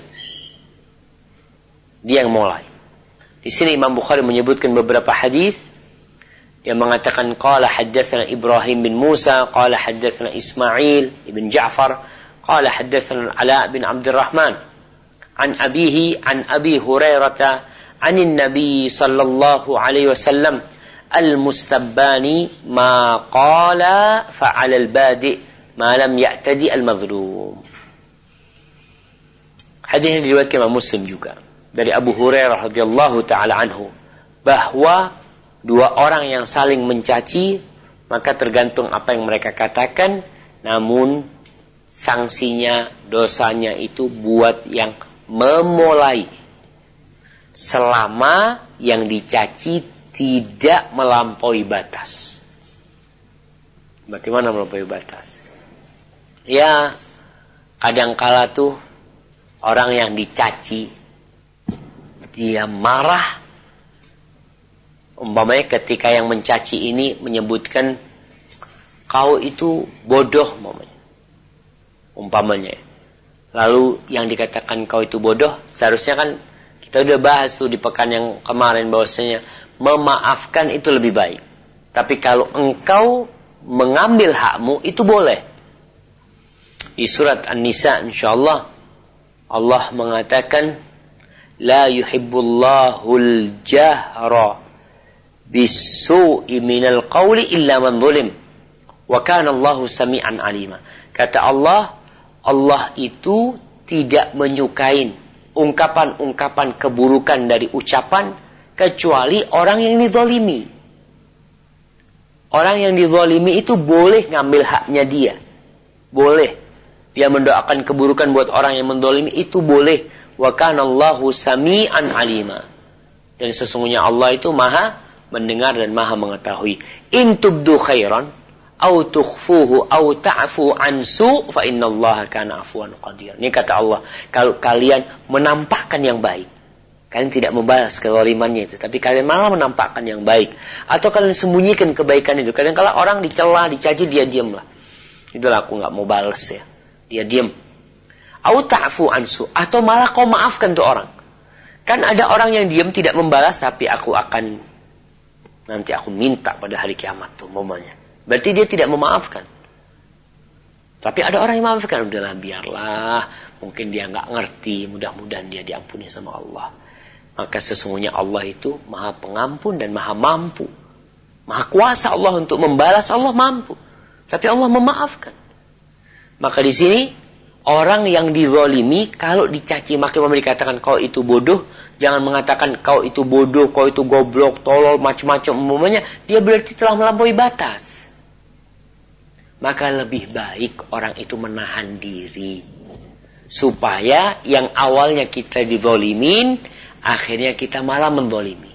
Dia yang mulai. Di sini Imam Bukhari menyebutkan beberapa hadis yang mengatakan qala haddatsana Ibrahim bin Musa, qala haddatsana Ismail ibn Ja'far, qala haddatsana Ala bin Abdurrahman an abihi an Abi Hurairah an Nabi sallallahu alaihi wasallam al-mustabbani ma qala fa'ala al-badi ma lam ya'tadi al-madhlum. Hadis yang diriwayatkan Imam Muslim juga dari Abu Hurairah radhiyallahu taala anhu, bahwa dua orang yang saling mencaci, maka tergantung apa yang mereka katakan, namun sanksinya, dosanya itu buat yang memulai, selama yang dicaci tidak melampaui batas. Berarti mana melampaui batas? Ya, kadangkala tuh orang yang dicaci, dia marah. Umpamanya ketika yang mencaci ini menyebutkan kau itu bodoh, umpamanya. Lalu yang dikatakan kau itu bodoh, seharusnya kan kita udah bahas tuh di pekan yang kemarin bahwasanya memaafkan itu lebih baik. Tapi kalau engkau mengambil hakmu itu boleh. Di surat An-Nisa insyaallah Allah mengatakan la yuhibbullahul jahra bis-su'i minal qawli illa man zulim wa kana Allahu sami'an alima. Kata Allah, Allah itu tidak menyukai ungkapan-ungkapan keburukan dari ucapan kecuali orang yang dizalimi. Orang yang dizalimi itu boleh ngambil haknya dia. Boleh. Dia mendoakan keburukan buat orang yang menzalimi itu boleh. Wa kana Allahu sami'an alima. Dan sesungguhnya Allah itu maha mendengar dan maha mengetahui. In tubdu khairan au tukhfuhu au ta'fu an su' fa innallaha kana afuwan qadir. Ini kata Allah, kalau kalian menampakkan yang baik, kalian tidak membalas kezalimannya itu, tapi kalian malah menampakkan yang baik, atau kalian sembunyikan kebaikan itu. Kadang-kala orang dicela, dicaci, dia diamlah. Itulah aku enggak mau balas ya. Dia diam. Au ta'fu an su', atau malah kau maafkan tuh orang. Kan ada orang yang diam tidak membalas, tapi nanti aku minta pada hari kiamat tuh umpamanya. Berarti dia tidak memaafkan. Tapi ada orang yang memaafkan. Udahlah, biarlah. Mungkin dia nggak ngerti. Mudah-mudahan dia diampuni sama Allah. Maka sesungguhnya Allah itu maha pengampun dan maha mampu. Maha kuasa Allah untuk membalas. Allah mampu. Tapi Allah memaafkan. Maka di sini orang yang dizalimi kalau dicaci maki dikatakan kau itu bodoh. Jangan mengatakan kau itu bodoh, kau itu goblok, tolol, macam-macam umumnya. Dia berarti telah melampaui batas. Maka lebih baik orang itu menahan diri. Supaya yang awalnya kita dizalimin, akhirnya kita malah menzalimi.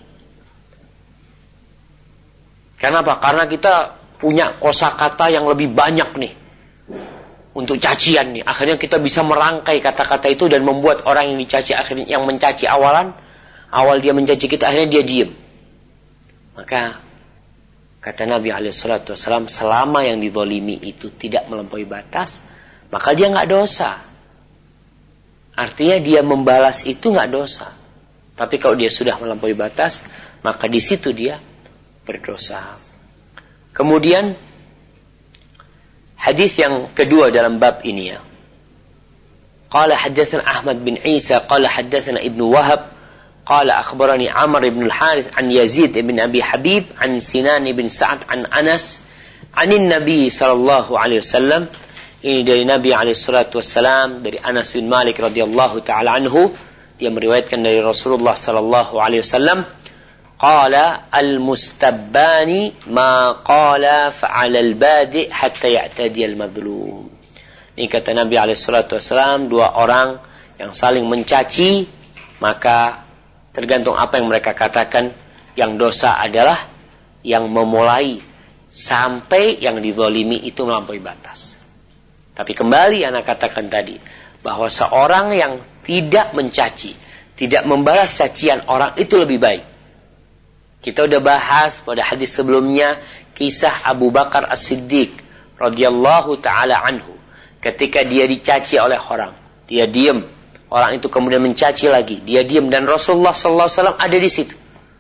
Kenapa? Karena kita punya kosakata yang lebih banyak nih. Untuk cacian nih. Akhirnya kita bisa merangkai kata-kata itu dan membuat orang yang dicaci, akhirnya yang mencaci awal dia mencaci kita, akhirnya dia diam. Maka kata Nabi SAW, selama yang dizalimi itu tidak melampaui batas, maka dia nggak dosa. Artinya dia membalas itu nggak dosa. Tapi kalau dia sudah melampaui batas, maka di situ dia berdosa. Kemudian hadis yang kedua dalam bab ini ya. Qala haddatsana Ahmad bin Isa qala haddatsana Ibnu Wahab qala akhbarani Amr ibn al-Harith an Yazid ibn Abi Habib an Sinan ibn Sa'ad an Anas anin Nabi sallallahu alaihi wasallam. Ini dari Nabi alaihi salatu wasallam, dari Anas bin Malik radhiyallahu taala anhu, dia meriwayatkan dari Rasulullah sallallahu alaihi wasallam, qala al-mustabbani ma qala fa'ala al-badi' hatta ya'tadi al-madlum. Ini kata Nabi alaihi salatu wasallam, dua orang yang saling mencaci, maka tergantung apa yang mereka katakan. Yang dosa adalah yang memulai sampai yang dizalimi itu melampaui batas. Tapi kembali anak katakan tadi, bahwa seorang yang tidak mencaci, tidak membalas cacian orang itu lebih baik. Kita udah bahas pada hadis sebelumnya kisah Abu Bakar As-Siddiq radhiyallahu taala anhu. Ketika dia dicaci oleh orang, dia diam. Orang itu kemudian mencaci lagi, dia diam, dan Rasulullah sallallahu alaihi wasallam ada di situ.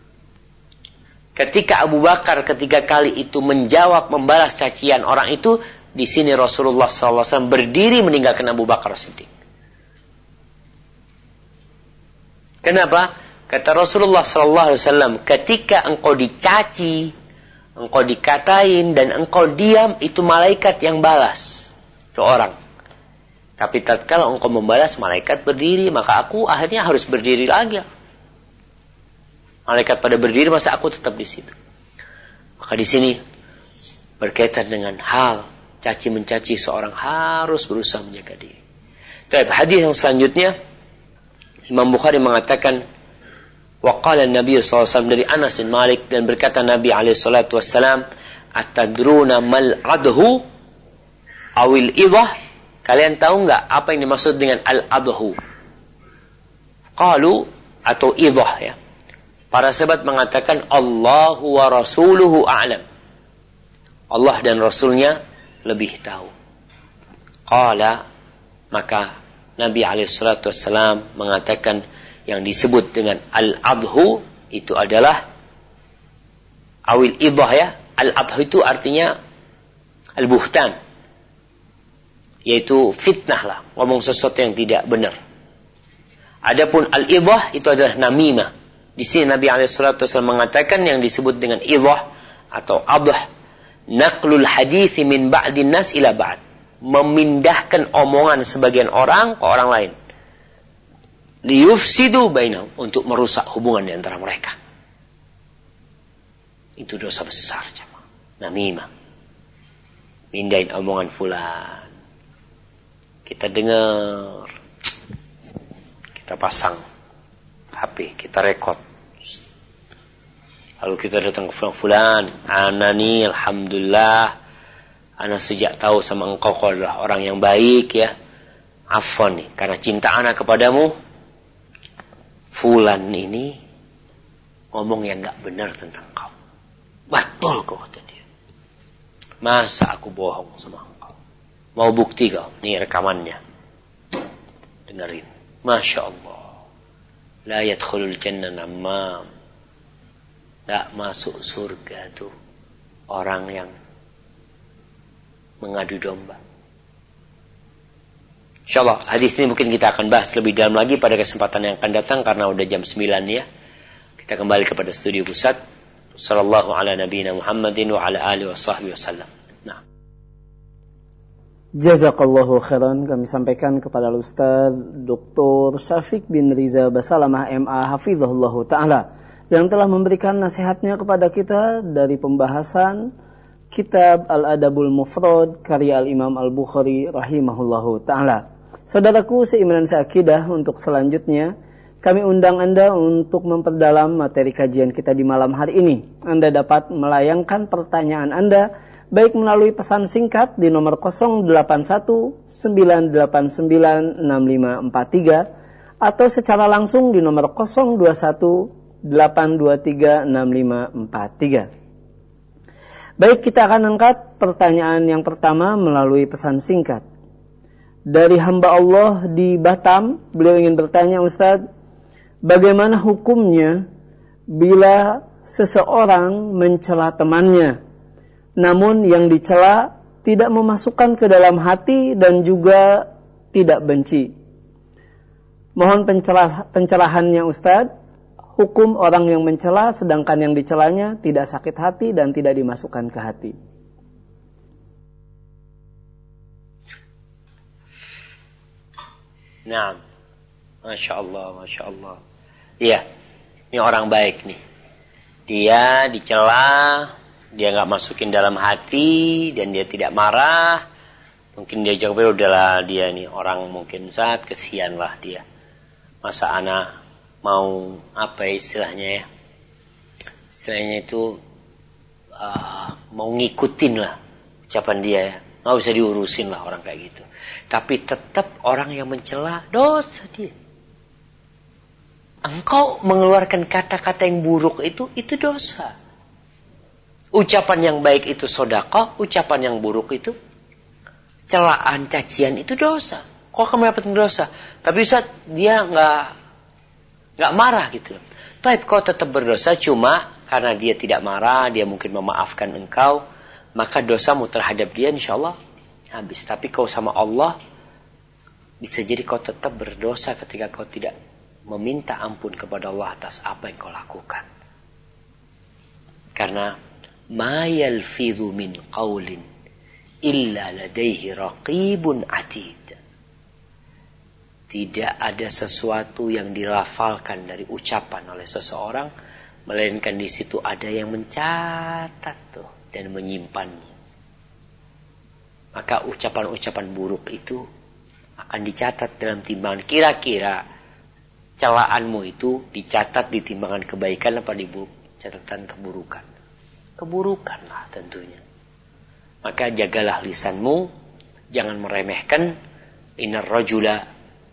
Ketika Abu Bakar ketiga kali itu menjawab membalas cacian orang itu, di sini Rasulullah sallallahu alaihi wasallam berdiri meninggalkan Abu Bakar As-Siddiq. Kenapa? Kata Rasulullah sallallahu alaihi wasallam, ketika engkau dicaci, engkau dikatain dan engkau diam, itu malaikat yang balas. Itu orang. Tapi tatkala engkau membalas, malaikat berdiri, maka aku akhirnya harus berdiri lagi. Malaikat pada berdiri, masa aku tetap di situ? Maka di sini berkaitan dengan hal caci mencaci, seorang harus berusaha menjaga diri. Tapi hadis yang selanjutnya, Imam Bukhari mengatakan, waqala Nabi SAW dari Anas bin Malik, dan berkata Nabi SAW, atadruna mal adhu awil idah. Kalian tahu enggak apa yang dimaksud dengan al-adhu? Qalu, atau idah ya. Para sahabat mengatakan Allahu wa rasuluhu a'lam. Allah dan Rasulnya lebih tahu. Qala, maka Nabi SAW mengatakan yang disebut dengan al-adhu itu adalah awil idah ya. Al-adhu itu artinya al-buhtan, yaitu fitnah lah, ngomong sesuatu yang tidak benar. Adapun al-idah itu adalah namimah. Di sini Nabi SAW mengatakan yang disebut dengan idah atau adah, naqlul hadithi min ba'din nas ila ba'd, memindahkan omongan sebagian orang ke orang lain, liyufsidu bainahum, untuk merusak hubungan di antara mereka. Itu dosa besar, jemaah. Namimah, mindahin omongan fulan. Kita dengar, kita pasang HP, kita rekod. Lalu kita datang ke fulan, ana nih alhamdulillah, ana sejak tahu sama engkau adalah orang yang baik ya. Afwan nih, karena cinta ana kepadamu, fulan ini ngomong yang gak benar tentang kau. Betul kau, kata dia. Masa aku bohong sama engkau? Mau bukti kau? Nih rekamannya. Dengerin. Masya Allah. La yadkhulul jannah namam. Gak masuk surga tuh orang yang mengadu domba. InsyaAllah hadis ini mungkin kita akan bahas lebih dalam lagi pada kesempatan yang akan datang, karena udah jam 9 ya. Kita kembali kepada studio pusat. Sallallahu ala nabiyina Muhammadin wa ala alihi wa sahbihi wasallam. Nah. Jazakallahu khairan, kami sampaikan kepada Ustaz Dr. Syafiq bin Riza Basalamah MA hafizahullahu ta'ala, yang telah memberikan nasihatnya kepada kita dari pembahasan kitab Al-Adabul Mufrad karya Al-Imam Al-Bukhari rahimahullahu ta'ala. Saudaraku seiman seakidah, untuk selanjutnya kami undang Anda untuk memperdalam materi kajian kita di malam hari ini. Anda dapat melayangkan pertanyaan Anda baik melalui pesan singkat di nomor 081-989-6543 atau secara langsung di nomor 021-823-6543. Baik, kita akan angkat pertanyaan yang pertama melalui pesan singkat. Dari hamba Allah di Batam, beliau ingin bertanya, Ustaz, bagaimana hukumnya bila seseorang mencela temannya, namun yang dicela tidak memasukkan ke dalam hati dan juga tidak benci? Mohon pencerahannya Ustaz. Hukum orang yang mencela sedangkan yang dicelanya tidak sakit hati dan tidak dimasukkan ke hati. Nah, Masya Allah, Masya Allah. Iya, ini orang baik nih. Dia dicela, dia gak masukin dalam hati, dan dia tidak marah. Mungkin dia jawabnya udahlah, dia nih orang mungkin saat kesian lah dia. Masa anak mau apa ya istilahnya ya? Istilahnya itu mau ngikutin lah ucapan dia ya. Gak usah diurusin lah orang kayak gitu. Tapi tetap orang yang mencela dosa dia. Engkau mengeluarkan kata-kata yang buruk itu dosa. Ucapan yang baik itu sedekah, ucapan yang buruk itu celaan, cacian itu dosa. Kok kamu mendapatkan dosa? Tapi Ustaz, dia nggak marah gitu. Tapi kau tetap berdosa, cuma karena dia tidak marah, dia mungkin memaafkan engkau, maka dosamu terhadap dia insyaallah habis. Tapi kau sama Allah, bisa jadi kau tetap berdosa ketika kau tidak meminta ampun kepada Allah atas apa yang kau lakukan. Karena ma yalfidhu min qawlin illa ladaihi raqibun atid. tidak ada sesuatu yang dilafalkan dari ucapan oleh seseorang, melainkan di situ ada yang mencatat tuh dan menyimpannya. Maka ucapan-ucapan buruk itu akan dicatat dalam timbangan. Kira-kira celaanmu itu dicatat di timbangan kebaikan apa di catatan keburukan? Keburukan lah tentunya. Maka jagalah lisanmu, jangan meremehkan. Innar rajula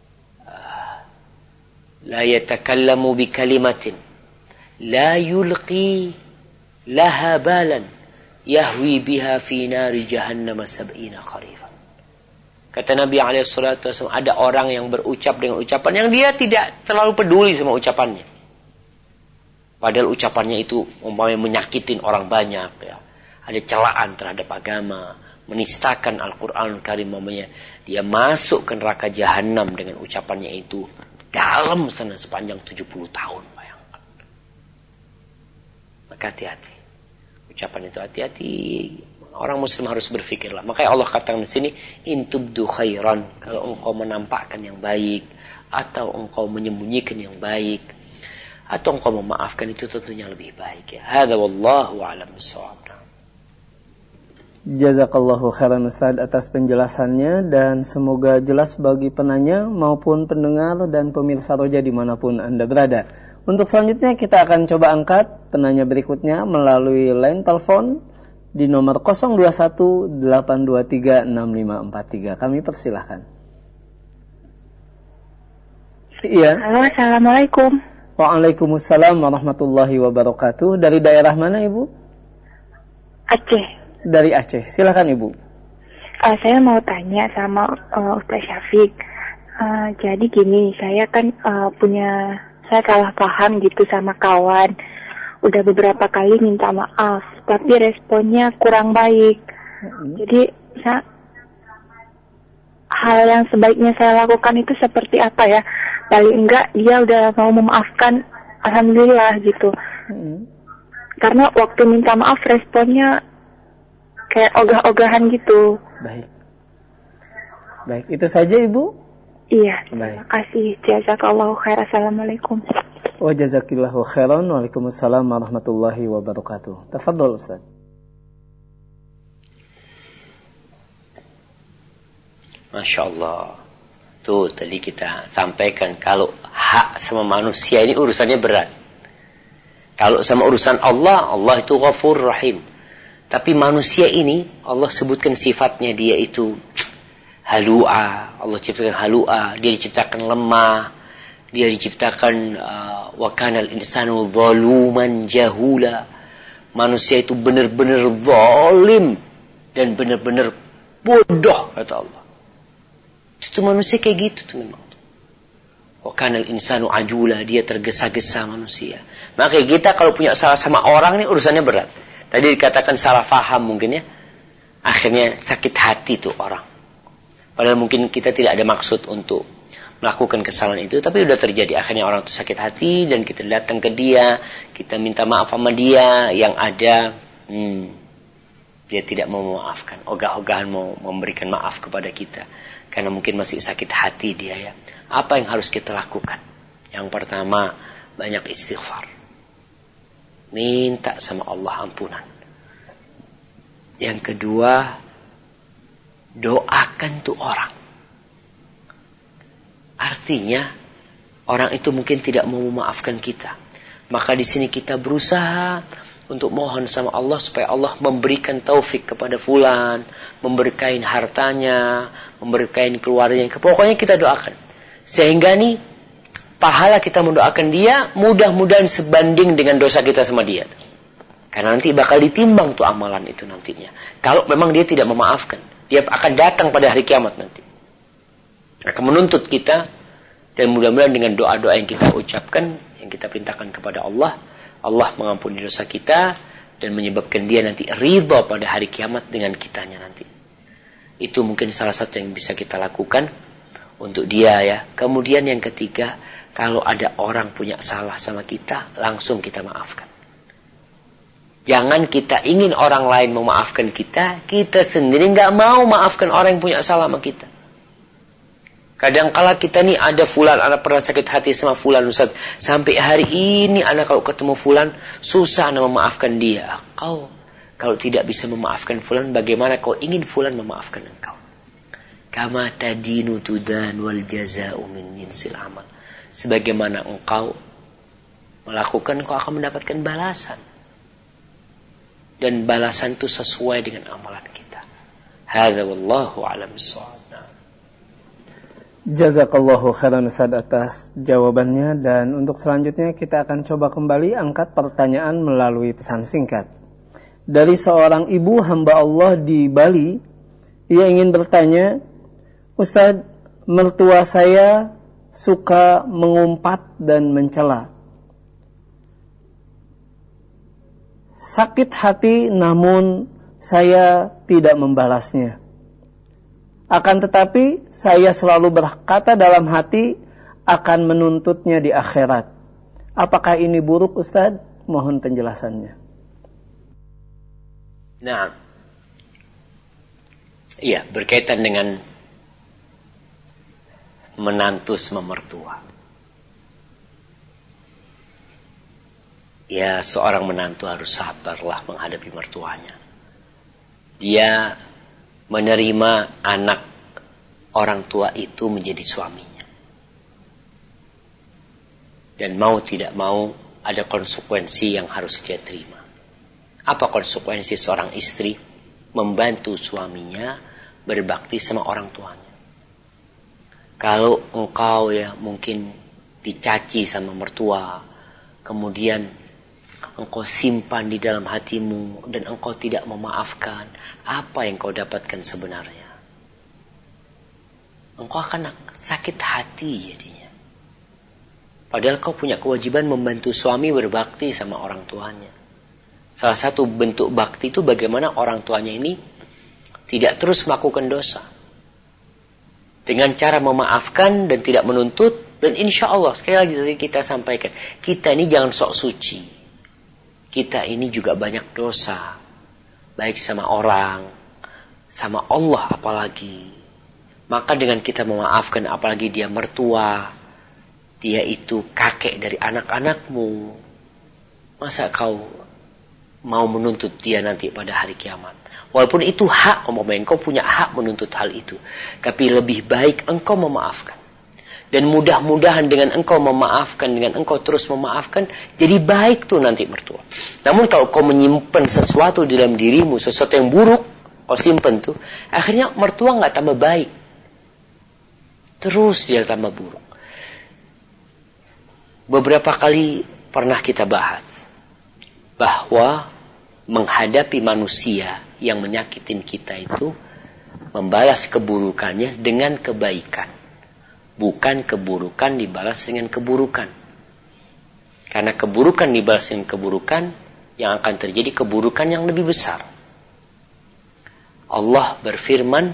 la yatakallamu bi kalimatin la yulqi laha balan yahwi biha fi nari jahannam 70 kharifan. Kata Nabi SAW, ada orang yang berucap dengan ucapan yang dia tidak terlalu peduli sama ucapannya. Padahal ucapannya itu umpamanya menyakitin orang banyak, ya. Ada celaan terhadap agama, menistakan Al-Quran Karim, umpamanya dia masuk ke neraka jahanam dengan ucapannya itu dalam sana sepanjang 70 tahun, bayangkan. Maka hati-hati. Ucapan itu hati-hati. Orang muslim harus berfikirlah. Makanya Allah katakan di sini, in tubdu khairan, kalau engkau menampakkan yang baik, atau engkau menyembunyikan yang baik, atau engkau memaafkan, itu tentunya lebih baik, ya. Hadza wallahu a'lam bissawab. Jazakallahu khairan Ustaz atas penjelasannya, dan semoga jelas bagi penanya maupun pendengar dan pemirsa Roja dimanapun Anda berada. Untuk selanjutnya kita akan coba angkat penanya berikutnya melalui line telepon di nomor 021-823-6543. Kami persilahkan. Iya. Halo, assalamualaikum. Waalaikumsalam warahmatullahi wabarakatuh. Dari daerah mana Ibu? Aceh. Dari Aceh. Silakan Ibu. Saya mau tanya sama Ustaz Syafiq. Jadi gini, saya kan saya salah paham gitu sama kawan. Udah beberapa kali minta maaf, tapi responnya kurang baik. Jadi hal yang sebaiknya saya lakukan itu seperti apa ya? Paling enggak dia udah mau memaafkan, alhamdulillah gitu. Karena waktu minta maaf responnya kayak ogah-ogahan gitu. Baik, itu saja Ibu? Iya, terima kasih. Jazakallahu khair. Assalamualaikum. Wa jazakillahu khairan. Waalaikumsalam warahmatullahi wabarakatuh. Tafadhol Ustaz. Masya Allah. Tuh tadi kita sampaikan kalau hak sama manusia ini urusannya berat. Kalau sama urusan Allah, Allah itu Ghafur Rahim. Tapi manusia ini Allah sebutkan sifatnya, dia itu halu'a. Allah ciptakan halu'a. Dia diciptakan lemah. Dia diciptakan wa kanal insanu zaluman jahula. Manusia itu benar-benar zalim dan benar-benar bodoh, kata Allah. Itu manusia kayak gitu tuh memang. Wa kanal insanu ajula, dia tergesa-gesa manusia. Maka kita kalau punya salah sama orang ini urusannya berat. Tadi dikatakan salah faham mungkin ya. Akhirnya sakit hati tuh orang. Padahal mungkin kita tidak ada maksud untuk melakukan kesalahan itu, tapi sudah terjadi. Akhirnya orang itu sakit hati dan kita datang ke dia, kita minta maaf sama dia, yang ada dia tidak mau memaafkan, ogah-ogahan mau memberikan maaf kepada kita, karena mungkin masih sakit hati dia ya. Apa yang harus kita lakukan? Yang pertama, banyak istighfar, minta sama Allah ampunan. Yang kedua, doakan tuh orang. Artinya orang itu mungkin tidak mau memaafkan kita. Maka di sini kita berusaha untuk mohon sama Allah supaya Allah memberikan taufik kepada fulan, memberkahi hartanya, memberkahi keluarganya. Pokoknya kita doakan. Sehingga nih pahala kita mendoakan dia mudah-mudahan sebanding dengan dosa kita sama dia. Karena nanti bakal ditimbang tuh amalan itu nantinya. Kalau memang dia tidak memaafkan, dia akan datang pada hari kiamat nanti. Akan menuntut kita, dan mudah-mudahan dengan doa-doa yang kita ucapkan, yang kita perintahkan kepada Allah, Allah mengampuni dosa kita dan menyebabkan dia nanti ridha pada hari kiamat dengan kitanya nanti. Itu mungkin salah satu yang bisa kita lakukan untuk dia ya. Kemudian yang ketiga, kalau ada orang punya salah sama kita, langsung kita maafkan. Jangan kita ingin orang lain memaafkan kita, kita sendiri nggak mau maafkan orang yang punya salah sama kita. Kadang-kala kita nih ada fulan, anak pernah sakit hati sama fulan Ustaz. Sampai hari ini anak kalau ketemu fulan, susah anak memaafkan dia. Kau kalau tidak bisa memaafkan fulan, bagaimana kau ingin fulan memaafkan engkau? Kama tadinu tudan wal jaza'u min jinsil amal. Sebagaimana engkau melakukan, engkau akan mendapatkan balasan. Dan balasan itu sesuai dengan amalan kita. Hadza wallahu a'lam bissawab. Jazakallahu khairan Ustaz atas jawabannya, dan untuk selanjutnya kita akan coba kembali angkat pertanyaan melalui pesan singkat. Dari seorang ibu hamba Allah di Bali, ia ingin bertanya, Ustaz, mertua saya suka mengumpat dan mencela. Sakit hati namun saya tidak membalasnya. Akan tetapi saya selalu berkata dalam hati akan menuntutnya di akhirat. Apakah ini buruk Ustaz? Mohon penjelasannya. Nah, iya, berkaitan dengan menantu sama mertua. Ya, seorang menantu harus sabarlah menghadapi mertuanya. Dia menerima anak orang tua itu menjadi suaminya. Dan mau tidak mau ada konsekuensi yang harus dia terima. Apa konsekuensi seorang istri membantu suaminya berbakti sama orang tuanya? Kalau engkau ya mungkin dicaci sama mertua, kemudian engkau simpan di dalam hatimu dan engkau tidak memaafkan, apa yang kau dapatkan sebenarnya? Engkau akan sakit hati jadinya. Padahal kau punya kewajiban membantu suami berbakti sama orang tuanya. Salah satu bentuk bakti itu bagaimana orang tuanya ini tidak terus melakukan dosa. Dengan cara memaafkan dan tidak menuntut. Dan insya Allah, sekali lagi kita sampaikan, kita ini jangan sok suci. Kita ini juga banyak dosa. Baik sama orang, sama Allah apalagi. Maka dengan kita memaafkan, apalagi dia mertua, dia itu kakek dari anak-anakmu, masa kau mau menuntut dia nanti pada hari kiamat? Walaupun itu hak, umpamanya engkau punya hak menuntut hal itu, tapi lebih baik engkau memaafkan. Dan mudah-mudahan dengan engkau memaafkan, dengan engkau terus memaafkan, jadi baik tuh nanti mertua. Namun kalau kau menyimpan sesuatu di dalam dirimu, sesuatu yang buruk, kau simpan tuh, akhirnya mertua gak tambah baik. Terus dia tambah buruk. Beberapa kali pernah kita bahas bahwa menghadapi manusia yang menyakitin kita itu, membalas keburukannya dengan kebaikan. Bukan keburukan dibalas dengan keburukan. Karena keburukan dibalas dengan keburukan, yang akan terjadi keburukan yang lebih besar. Allah berfirman,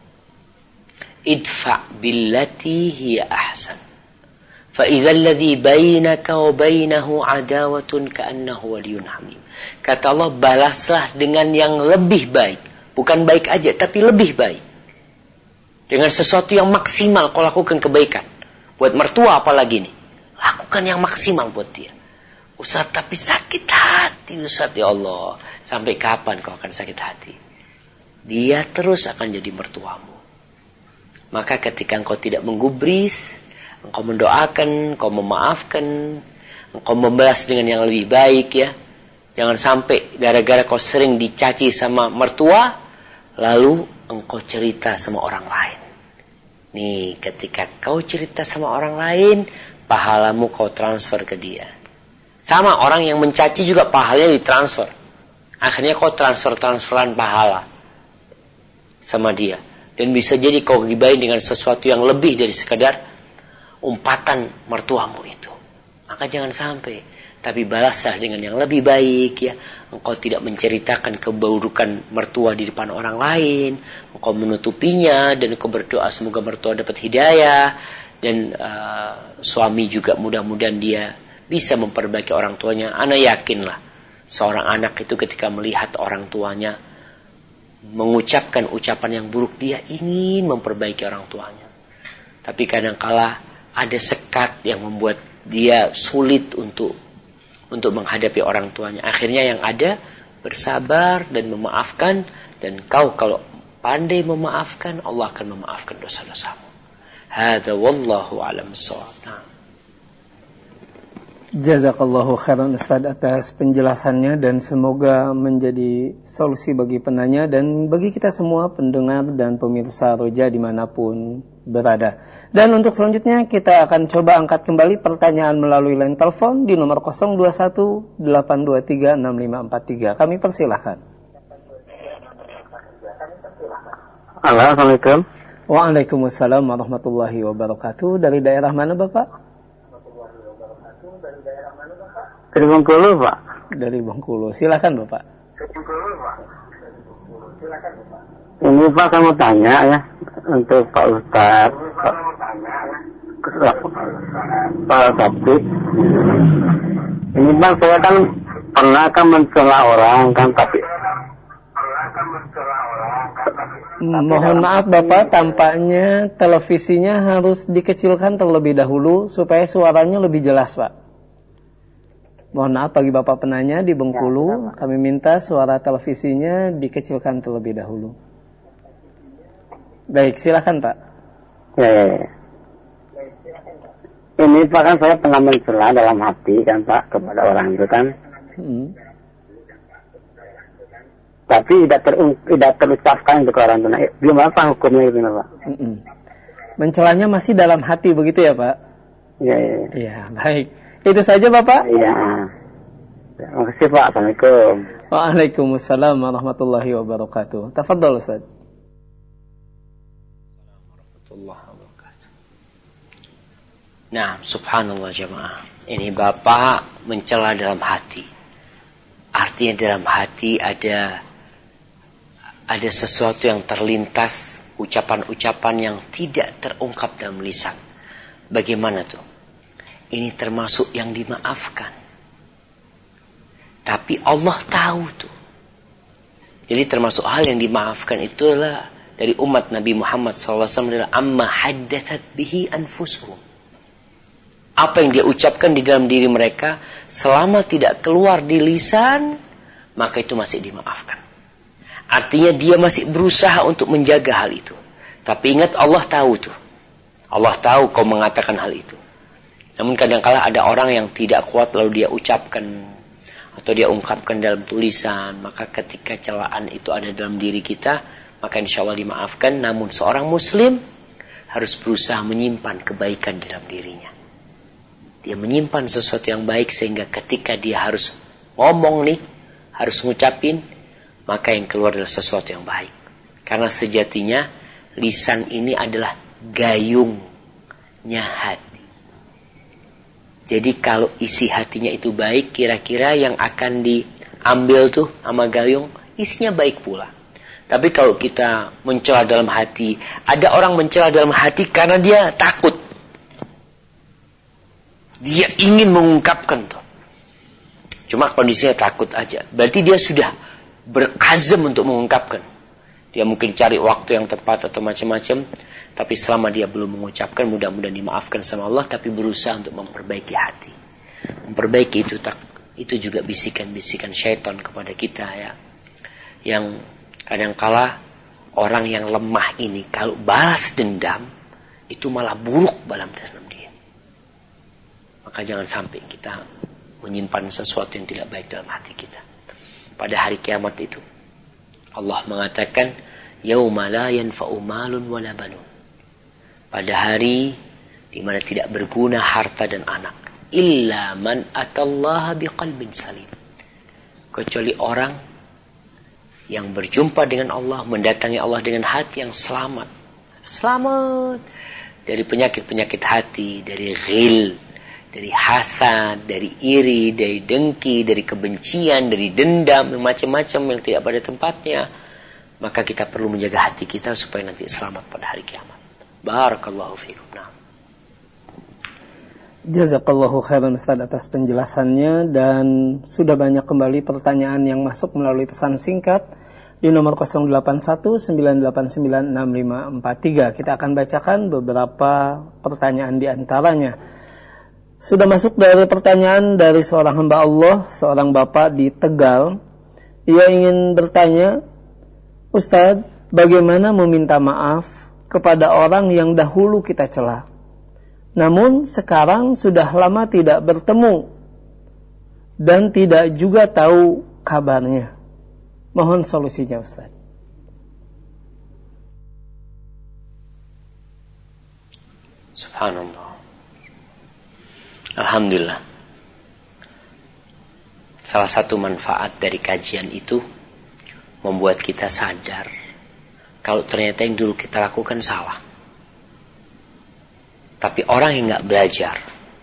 idfa' billati hiya ahsan. Fa idzal ladzi bainaka wa bainahu adawatun ka'annahu waliyyun hamim. Kata Allah, balaslah dengan yang lebih baik. Bukan baik aja, tapi lebih baik. Dengan sesuatu yang maksimal kau lakukan kebaikan. Buat mertua apalagi nih. Lakukan yang maksimal buat dia. Ustaz, tapi sakit hati Ustaz, ya Allah. Sampai kapan kau akan sakit hati? Dia terus akan jadi mertuamu. Maka ketika engkau tidak menggubris, engkau mendoakan, engkau memaafkan, engkau membalas dengan yang lebih baik ya. Jangan sampai gara-gara kau sering dicaci sama mertua, lalu engkau cerita sama orang lain. Nih, ketika kau cerita sama orang lain, pahalamu kau transfer ke dia. Sama orang yang mencaci juga pahalanya ditransfer. Akhirnya kau transferan pahala sama dia. Dan bisa jadi kau gibahin dengan sesuatu yang lebih dari sekadar umpatan mertuamu itu. Maka jangan sampai. Tapi balaslah dengan yang lebih baik ya. Engkau tidak menceritakan keburukan mertua di depan orang lain. Engkau menutupinya dan engkau berdoa semoga mertua dapat hidayah. Dan suami juga mudah-mudahan dia bisa memperbaiki orang tuanya. Ana yakinlah seorang anak itu ketika melihat orang tuanya mengucapkan ucapan yang buruk, dia ingin memperbaiki orang tuanya. Tapi kadangkala ada sekat yang membuat dia sulit untuk menghadapi orang tuanya. Akhirnya yang ada bersabar dan memaafkan, dan kau kalau pandai memaafkan, Allah akan memaafkan dosa-dosamu. Hadza wallahu a'lam bissawab. Nah. Jazakallahu khairan Ustaz atas penjelasannya, dan semoga menjadi solusi bagi penanya dan bagi kita semua pendengar dan pemirsa Roja dimanapun berada. Dan untuk selanjutnya kita akan coba angkat kembali pertanyaan melalui line telepon di nomor 0218236543. Kami persilahkan. Halo, Assalamualaikum. Waalaikumsalam warahmatullahi wabarakatuh. Dari daerah mana Bapak? Dari Bengkulu, Pak. Dari Bengkulu. Silakan Bapak. Ini Pak, saya mau tanya ya untuk Pak Ustadz. Pak Topik. Ini Pak, saya kan pernah mencela orang kan, tapi mohon maaf Bapak, tampaknya televisinya harus dikecilkan terlebih dahulu supaya suaranya lebih jelas Pak. Mohon maaf bagi Bapak penanya di Bengkulu, kami minta suara televisinya dikecilkan terlebih dahulu. Baik, silakan Pak. Ya. Ini Pak, kan saya pernah mencela dalam hati kan Pak kepada orang itu kan. Tapi tidak terucapkan untuk orang itu. Nah, gimana Pak hukumnya itu Pak? Mencelanya masih dalam hati begitu ya Pak? Iya. Iya, baik. Itu saja Bapak? Iya. Terima kasih Pak. Assalamualaikum. Waalaikumsalam warahmatullahi wabarakatuh. Tafadhol Ustaz. Nah, subhanallah jemaah. Ini Bapak mencela dalam hati. Artinya dalam hati ada sesuatu yang terlintas, ucapan-ucapan yang tidak terungkap dalam lisan. Bagaimana tuh? Ini termasuk yang dimaafkan. Tapi Allah tahu tuh. Jadi termasuk hal yang dimaafkan itulah dari umat Nabi Muhammad SAW adalah amma haddathat bihi anfusuhum. Apa yang dia ucapkan di dalam diri mereka selama tidak keluar di lisan, maka itu masih dimaafkan. Artinya dia masih berusaha untuk menjaga hal itu. Tapi ingat, Allah tahu tuh. Allah tahu kau mengatakan hal itu. Namun kadang-kala ada orang yang tidak kuat lalu dia ucapkan atau dia ungkapkan dalam tulisan. Maka ketika celaan itu ada dalam diri kita, maka insya Allah dimaafkan. Namun seorang muslim harus berusaha menyimpan kebaikan di dalam dirinya. Dia menyimpan sesuatu yang baik sehingga ketika dia harus ngomong nih, harus ngucapin, maka yang keluar adalah sesuatu yang baik. Karena sejatinya lisan ini adalah gayungnya hati. Jadi kalau isi hatinya itu baik, kira-kira yang akan diambil tuh sama gayung, isinya baik pula. Tapi kalau kita mencela dalam hati, ada orang mencela dalam hati karena dia takut. Dia ingin mengungkapkan tuh. Cuma kondisinya takut aja. Berarti dia sudah berazam untuk mengungkapkan. Dia mungkin cari waktu yang tepat atau macam-macam. Tapi selama dia belum mengucapkan, mudah-mudahan dimaafkan sama Allah. Tapi berusaha untuk memperbaiki hati. Memperbaiki itu juga bisikan-bisikan syaitan kepada kita ya. Yang kadangkala orang yang lemah ini kalau balas dendam, itu malah buruk dalam dia. Maka jangan sampai kita menyimpan sesuatu yang tidak baik dalam hati kita. Pada hari kiamat itu Allah mengatakan, yauma la yanfa'u malun wala banun. Pada hari di mana tidak berguna harta dan anak, illa man atallaha biqalbin salim. Kecuali orang yang berjumpa dengan Allah, mendatangi Allah dengan hati yang selamat. Selamat dari penyakit-penyakit hati, dari ghil, dari hasad, dari iri, dari dengki, dari kebencian, dari dendam, macam-macam yang tidak pada tempatnya. Maka kita perlu menjaga hati kita supaya nanti selamat pada hari kiamat. Barakallahu fiikum. Jazakallahu khairan Ustaz atas penjelasannya, dan sudah banyak kembali pertanyaan yang masuk melalui pesan singkat di nomor 0819896543. Kita akan bacakan beberapa pertanyaan di antaranya. Sudah masuk dari pertanyaan dari seorang hamba Allah, seorang bapak di Tegal. Ia ingin bertanya, Ustadz, bagaimana meminta maaf kepada orang yang dahulu kita cela? Namun sekarang sudah lama tidak bertemu dan tidak juga tahu kabarnya. Mohon solusinya, Ustaz. Subhanallah. Alhamdulillah. Salah satu manfaat dari kajian itu membuat kita sadar kalau ternyata yang dulu kita lakukan salah. Tapi orang yang gak belajar,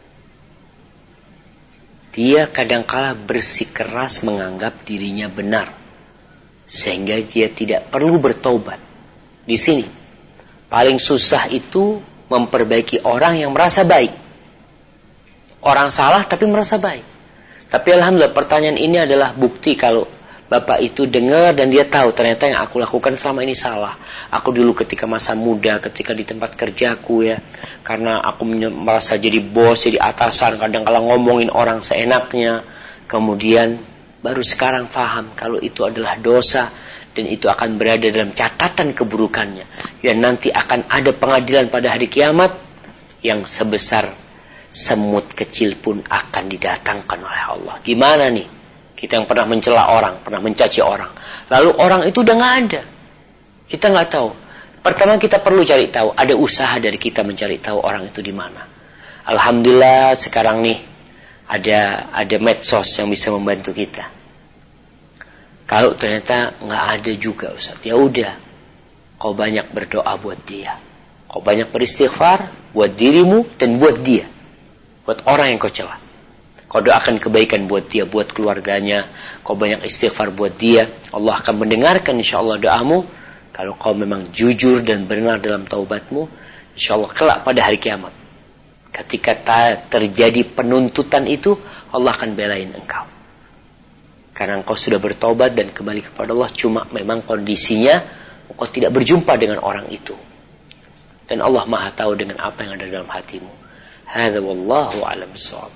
dia kadangkala bersikeras menganggap dirinya benar, sehingga dia tidak perlu bertobat. Di sini paling susah itu memperbaiki orang yang merasa baik. Orang salah tapi merasa baik. Tapi alhamdulillah pertanyaan ini adalah bukti kalau bapak itu dengar dan dia tahu ternyata yang aku lakukan selama ini salah. Aku dulu ketika masa muda, ketika di tempat kerjaku ya, karena aku merasa jadi bos, jadi atasan, kadang-kadang ngomongin orang seenaknya. Kemudian baru sekarang paham kalau itu adalah dosa dan itu akan berada dalam catatan keburukannya. Dan nanti akan ada pengadilan pada hari kiamat yang sebesar semut kecil pun akan didatangkan oleh Allah. Gimana nih? Kita yang pernah mencela orang, pernah mencaci orang. Lalu orang itu udah gak ada. Kita gak tahu. Pertama kita perlu cari tahu. Ada usaha dari kita mencari tahu orang itu di mana. Alhamdulillah sekarang nih ada medsos yang bisa membantu kita. Kalau ternyata gak ada juga Ustaz, ya udah, kau banyak berdoa buat dia. Kau banyak beristighfar buat dirimu dan buat dia. Buat orang yang kau cela. Kau doakan kebaikan buat dia, buat keluarganya. Kau banyak istighfar buat dia. Allah akan mendengarkan insyaAllah doamu. Kalau kau memang jujur dan benar dalam taubatmu, insyaAllah kelak pada hari kiamat, ketika terjadi penuntutan itu, Allah akan belain engkau. Karena engkau sudah bertaubat dan kembali kepada Allah. Cuma memang kondisinya engkau tidak berjumpa dengan orang itu. Dan Allah maha tahu dengan apa yang ada dalam hatimu. Hadza wallahu a'lam bissawab.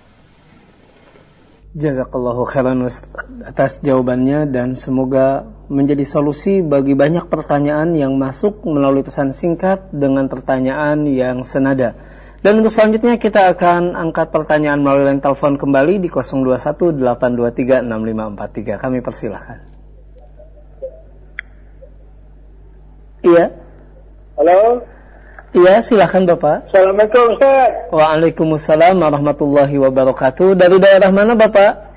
Jazakallahu khairan atas jawabannya dan semoga menjadi solusi bagi banyak pertanyaan yang masuk melalui pesan singkat dengan pertanyaan yang senada. Dan untuk selanjutnya kita akan angkat pertanyaan melalui line telepon kembali di 0218236543. Kami persilahkan. Iya. Halo. Iya, silakan Bapak. Assalamualaikum Ustaz. Waalaikumsalam warahmatullahi wabarakatuh. Dari daerah mana Bapak?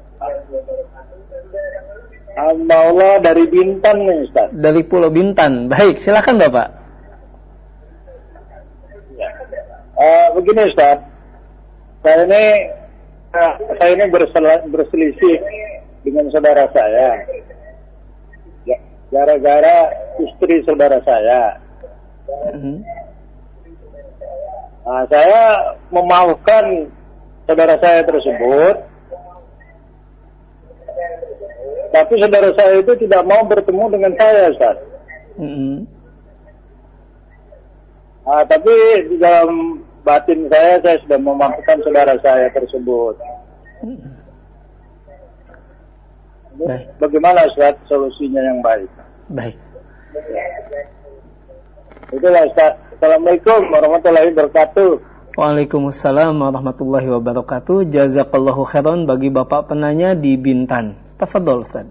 Hamba Allah dari Bintan nih Ustaz. Dari Pulau Bintan. Baik, silakan Bapak. Begini Ustaz, saya ini berselisih dengan saudara saya. Gara-gara istri saudara saya. Nah, saya memaafkan saudara saya tersebut, tapi saudara saya itu tidak mau bertemu dengan saya, Ustaz. Nah, tapi di dalam batin saya sudah memaafkan saudara saya tersebut. Baik. Bagaimana Ustaz solusinya yang baik? Baik. Itulah Ustaz. Assalamualaikum warahmatullahi wabarakatuh. Waalaikumsalam warahmatullahi wabarakatuh. Jazakallahu khairan bagi Bapak penanya di Bintan. Tafadhol Ustaz.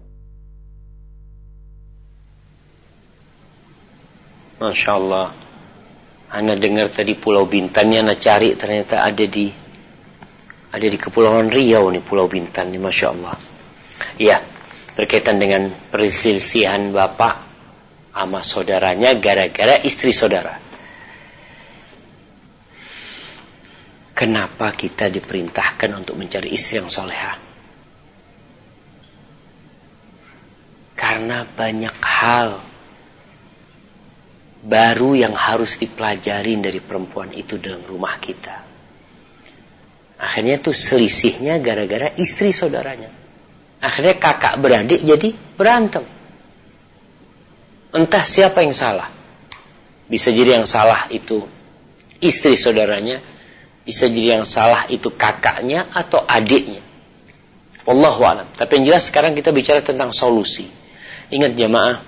Masya Allah. Ana dengar tadi Pulau Bintannya, ana cari ternyata ada di Kepulauan Riau nih Pulau Bintan nih, Masya Allah. Ya, berkaitan dengan perselisihan bapak sama saudaranya gara-gara istri saudara. Kenapa kita diperintahkan untuk mencari istri yang solehah? Karena banyak hal baru yang harus dipelajarin dari perempuan itu dalam rumah kita. Akhirnya tuh selisihnya gara-gara istri saudaranya. Akhirnya kakak beradik jadi berantem. Entah siapa yang salah. Bisa jadi yang salah itu istri saudaranya, bisa jadi yang salah itu kakaknya atau adiknya. Wallahu a'lam. Tapi yang jelas sekarang kita bicara tentang solusi. Ingat jamaah,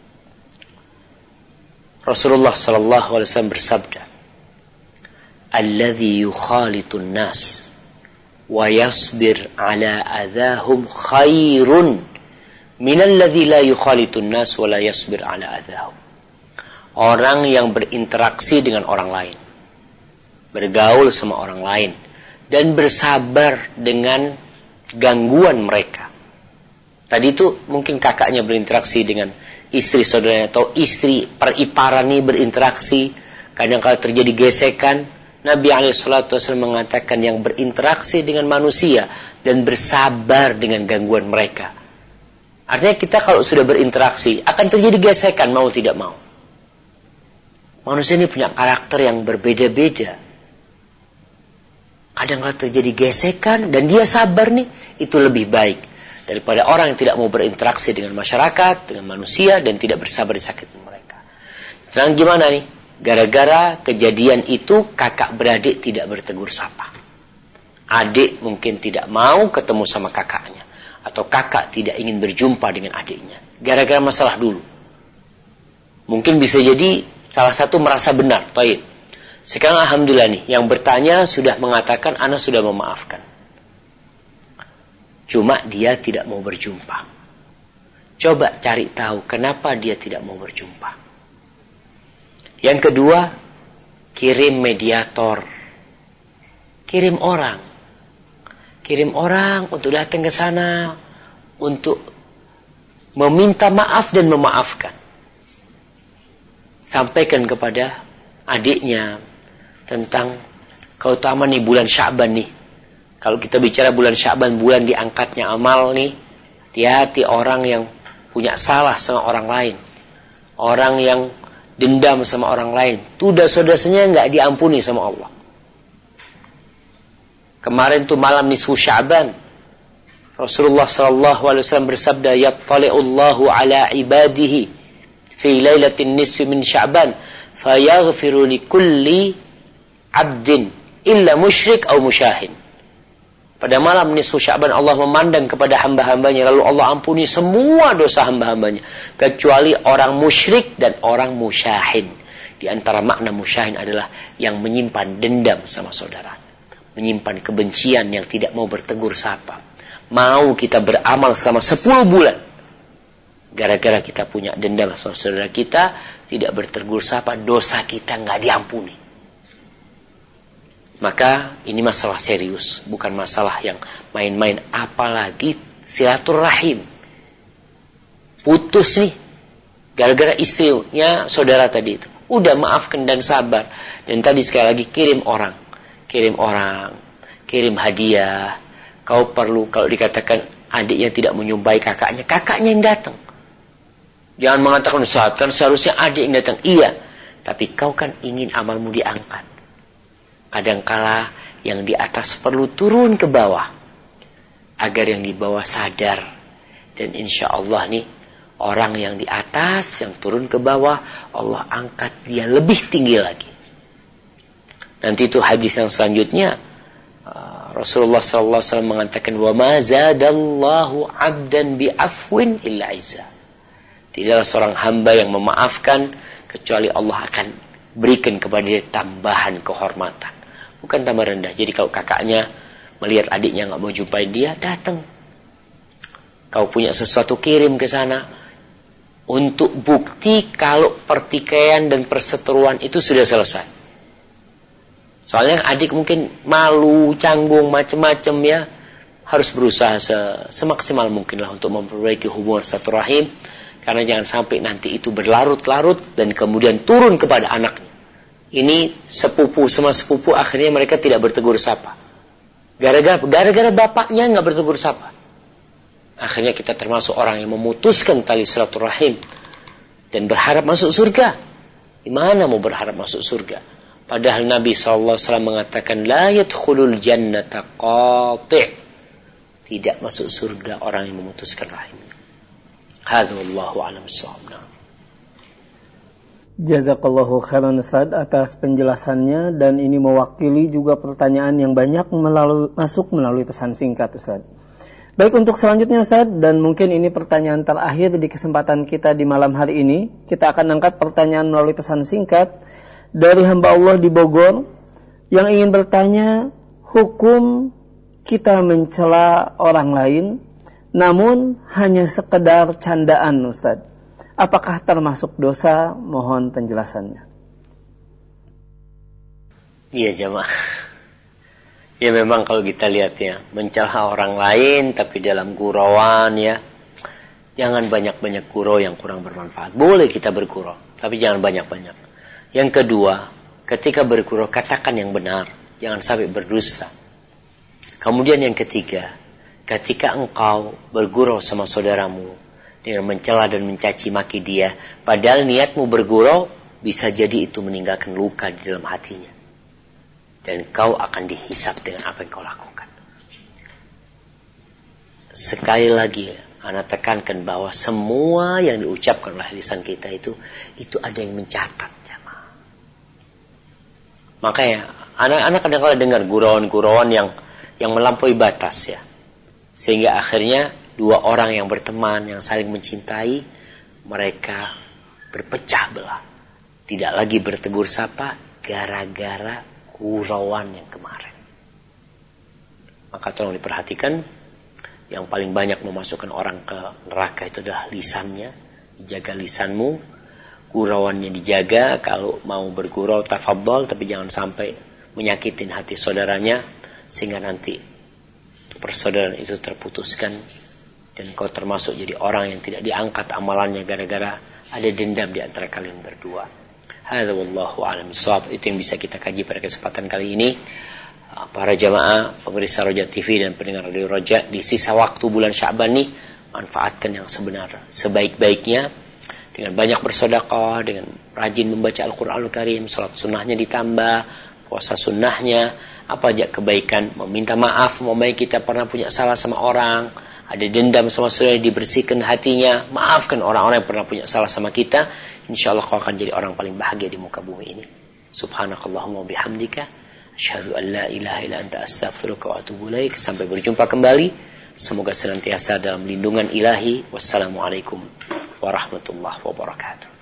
Rasulullah sallallahu alaihi wasallam bersabda, "Alladzi yukhalitun nas wa yasbir ala adahum khairun minalladzi la yukhalitun nas wa la yasbir ala adahum." Orang yang berinteraksi dengan orang lain, bergaul sama orang lain, dan bersabar dengan gangguan mereka. Tadi itu mungkin kakaknya berinteraksi dengan istri saudaranya, atau istri periparan ini berinteraksi, kadang-kadang terjadi gesekan. Nabi SAW mengatakan yang berinteraksi dengan manusia dan bersabar dengan gangguan mereka. Artinya kita kalau sudah berinteraksi akan terjadi gesekan mau tidak mau. Manusia ini punya karakter yang berbeda-beda. Kadang-kadang terjadi gesekan dan dia sabar nih, itu lebih baik daripada orang yang tidak mau berinteraksi dengan masyarakat, dengan manusia, dan tidak bersabar disakiti mereka. Sekarang gimana nih? Gara-gara kejadian itu kakak beradik tidak bertegur sapa. Adik mungkin tidak mau ketemu sama kakaknya, atau kakak tidak ingin berjumpa dengan adiknya. Gara-gara masalah dulu. Mungkin bisa jadi salah satu merasa benar. Baik. Sekarang alhamdulillah nih, yang bertanya sudah mengatakan ana sudah memaafkan. Cuma dia tidak mau berjumpa. Coba cari tahu kenapa dia tidak mau berjumpa. Yang kedua, kirim mediator. Kirim orang. Kirim orang untuk datang ke sana untuk meminta maaf dan memaafkan. Sampaikan kepada adiknya tentang keutamaan nih bulan Sya'ban nih. Kalau kita bicara bulan Sya'ban, bulan diangkatnya amal nih, hati-hati orang yang punya salah sama orang lain, orang yang dendam sama orang lain, tuh dosa-dosanya nggak diampuni sama Allah. Kemarin tuh malam nisfu Sya'ban, Rasulullah SAW bersabda, "Yattali'ullahu ala ibadihi fi lailatin nisfi min Sya'ban, fayaghfiru likulli 'abdin illa musyrik aw musyahin." Pada malam nisfu Sya'ban Allah memandang kepada hamba-hambanya, lalu Allah ampuni semua dosa hamba-hambanya kecuali orang musyrik dan orang musyahin. Di antara makna musyahin adalah yang menyimpan dendam sama saudara, menyimpan kebencian, yang tidak mau bertegur sapa. Mau kita beramal selama 10 bulan, gara-gara kita punya dendam sama saudara kita, tidak bertegur sapa, dosa kita nggak diampuni. Maka ini masalah serius, bukan masalah yang main-main. Apalagi silaturahim. Putus nih, gara-gara istrinya saudara tadi itu. Udah maafkan dan sabar. Dan tadi sekali lagi kirim orang, kirim hadiah. Kau perlu, kalau dikatakan adiknya tidak menyumpai kakaknya yang datang. Jangan mengatakan, Ustaz, kan seharusnya adik yang datang. Iya, tapi kau kan ingin amalmu diangkat. Kadangkala yang di atas perlu turun ke bawah, agar yang di bawah sadar. Dan insya Allah nih, orang yang di atas, yang turun ke bawah, Allah angkat dia lebih tinggi lagi. Nanti itu hadis yang selanjutnya, Rasulullah SAW mengatakan, "Wa ma zadallahu 'abdan bi'afwin illa 'izza." Tidaklah seorang hamba yang memaafkan kecuali Allah akan berikan kepada dia tambahan kehormatan, bukan tambah rendah. Jadi kalau kakaknya melihat adiknya nggak mau jumpai dia, datang. Kau punya sesuatu, kirim ke sana untuk bukti kalau pertikaian dan perseteruan itu sudah selesai. Soalnya adik mungkin malu, canggung, macam-macam ya. Harus berusaha semaksimal mungkin lah untuk memperbaiki hubungan silaturahim. Karena jangan sampai nanti itu berlarut-larut dan kemudian turun kepada anaknya. Ini sepupu sama sepupu akhirnya mereka tidak bertegur sapa. Gara-gara bapaknya nggak bertegur sapa. Akhirnya kita termasuk orang yang memutuskan tali silaturahim dan berharap masuk surga. Gimana mau berharap masuk surga? Padahal Nabi SAW mengatakan, la yadkhulul jannata qati'. Tidak masuk surga orang yang memutuskan rahim. Hadza wallahu a'lam bissawab. Jazakallahu khairan Ustaz atas penjelasannya, dan ini mewakili juga pertanyaan yang banyak masuk melalui pesan singkat Ustaz. Baik, untuk selanjutnya Ustaz, dan mungkin ini pertanyaan terakhir di kesempatan kita di malam hari ini, kita akan angkat pertanyaan melalui pesan singkat dari hamba Allah di Bogor yang ingin bertanya, hukum kita mencela orang lain namun hanya sekedar candaan Ustaz, apakah termasuk dosa? Mohon penjelasannya. Iya jamaah. Ya memang kalau kita lihat ya, mencela orang lain tapi dalam gurauan ya, jangan banyak-banyak gurau yang kurang bermanfaat. Boleh kita bergurau, tapi jangan banyak-banyak. Yang kedua, ketika bergurau katakan yang benar, jangan sampai berdusta. Kemudian yang ketiga, ketika engkau bergurau sama saudaramu dengan mencela dan mencaci maki dia, padahal niatmu bergurau, bisa jadi itu meninggalkan luka di dalam hatinya. Dan kau akan dihisab dengan apa yang kau lakukan. Sekali lagi, ana tekankan bahwa semua yang diucapkan oleh lisan kita itu ada yang mencatat. Jamaah. Makanya, anak-anak kadang-kadang dengar gurauan-gurauan yang melampaui batas ya. Sehingga akhirnya dua orang yang berteman, yang saling mencintai, mereka berpecah belah. Tidak lagi bertegur sapa gara-gara gurauan yang kemarin. Maka tolong diperhatikan, yang paling banyak memasukkan orang ke neraka itu adalah lisannya. Dijaga lisanmu, gurauannya dijaga. Kalau mau bergurau tafadhol, tapi jangan sampai menyakitin hati saudaranya sehingga nanti persaudaraan itu terputuskan dan kau termasuk jadi orang yang tidak diangkat amalannya gara-gara ada dendam di antara kalian berdua. Hadza wallahu a'lam bishawab. Itu yang bisa kita kaji pada kesempatan kali ini. Para jamaah pemirsa Roja TV dan pendengar Radio Roja, di sisa waktu bulan Sya'ban ini manfaatkan yang sebaik-baiknya dengan banyak bersedekah, dengan rajin membaca Al-Qur'anul Karim, salat sunnahnya ditambah, puasa sunnahnya, apa aja kebaikan, meminta maaf, memang kita pernah punya salah sama orang, ada dendam sama saudara, dibersihkan hatinya, maafkan orang-orang yang pernah punya salah sama kita. InsyaAllah kau akan jadi orang paling bahagia di muka bumi ini. Subhanakallahumma bihamdika, asyhadu an la ilaha illa anta astaghfiruka wa atubu ilaik. Sampai berjumpa kembali. Semoga senantiasa dalam lindungan ilahi. Wassalamualaikum warahmatullahi wabarakatuh.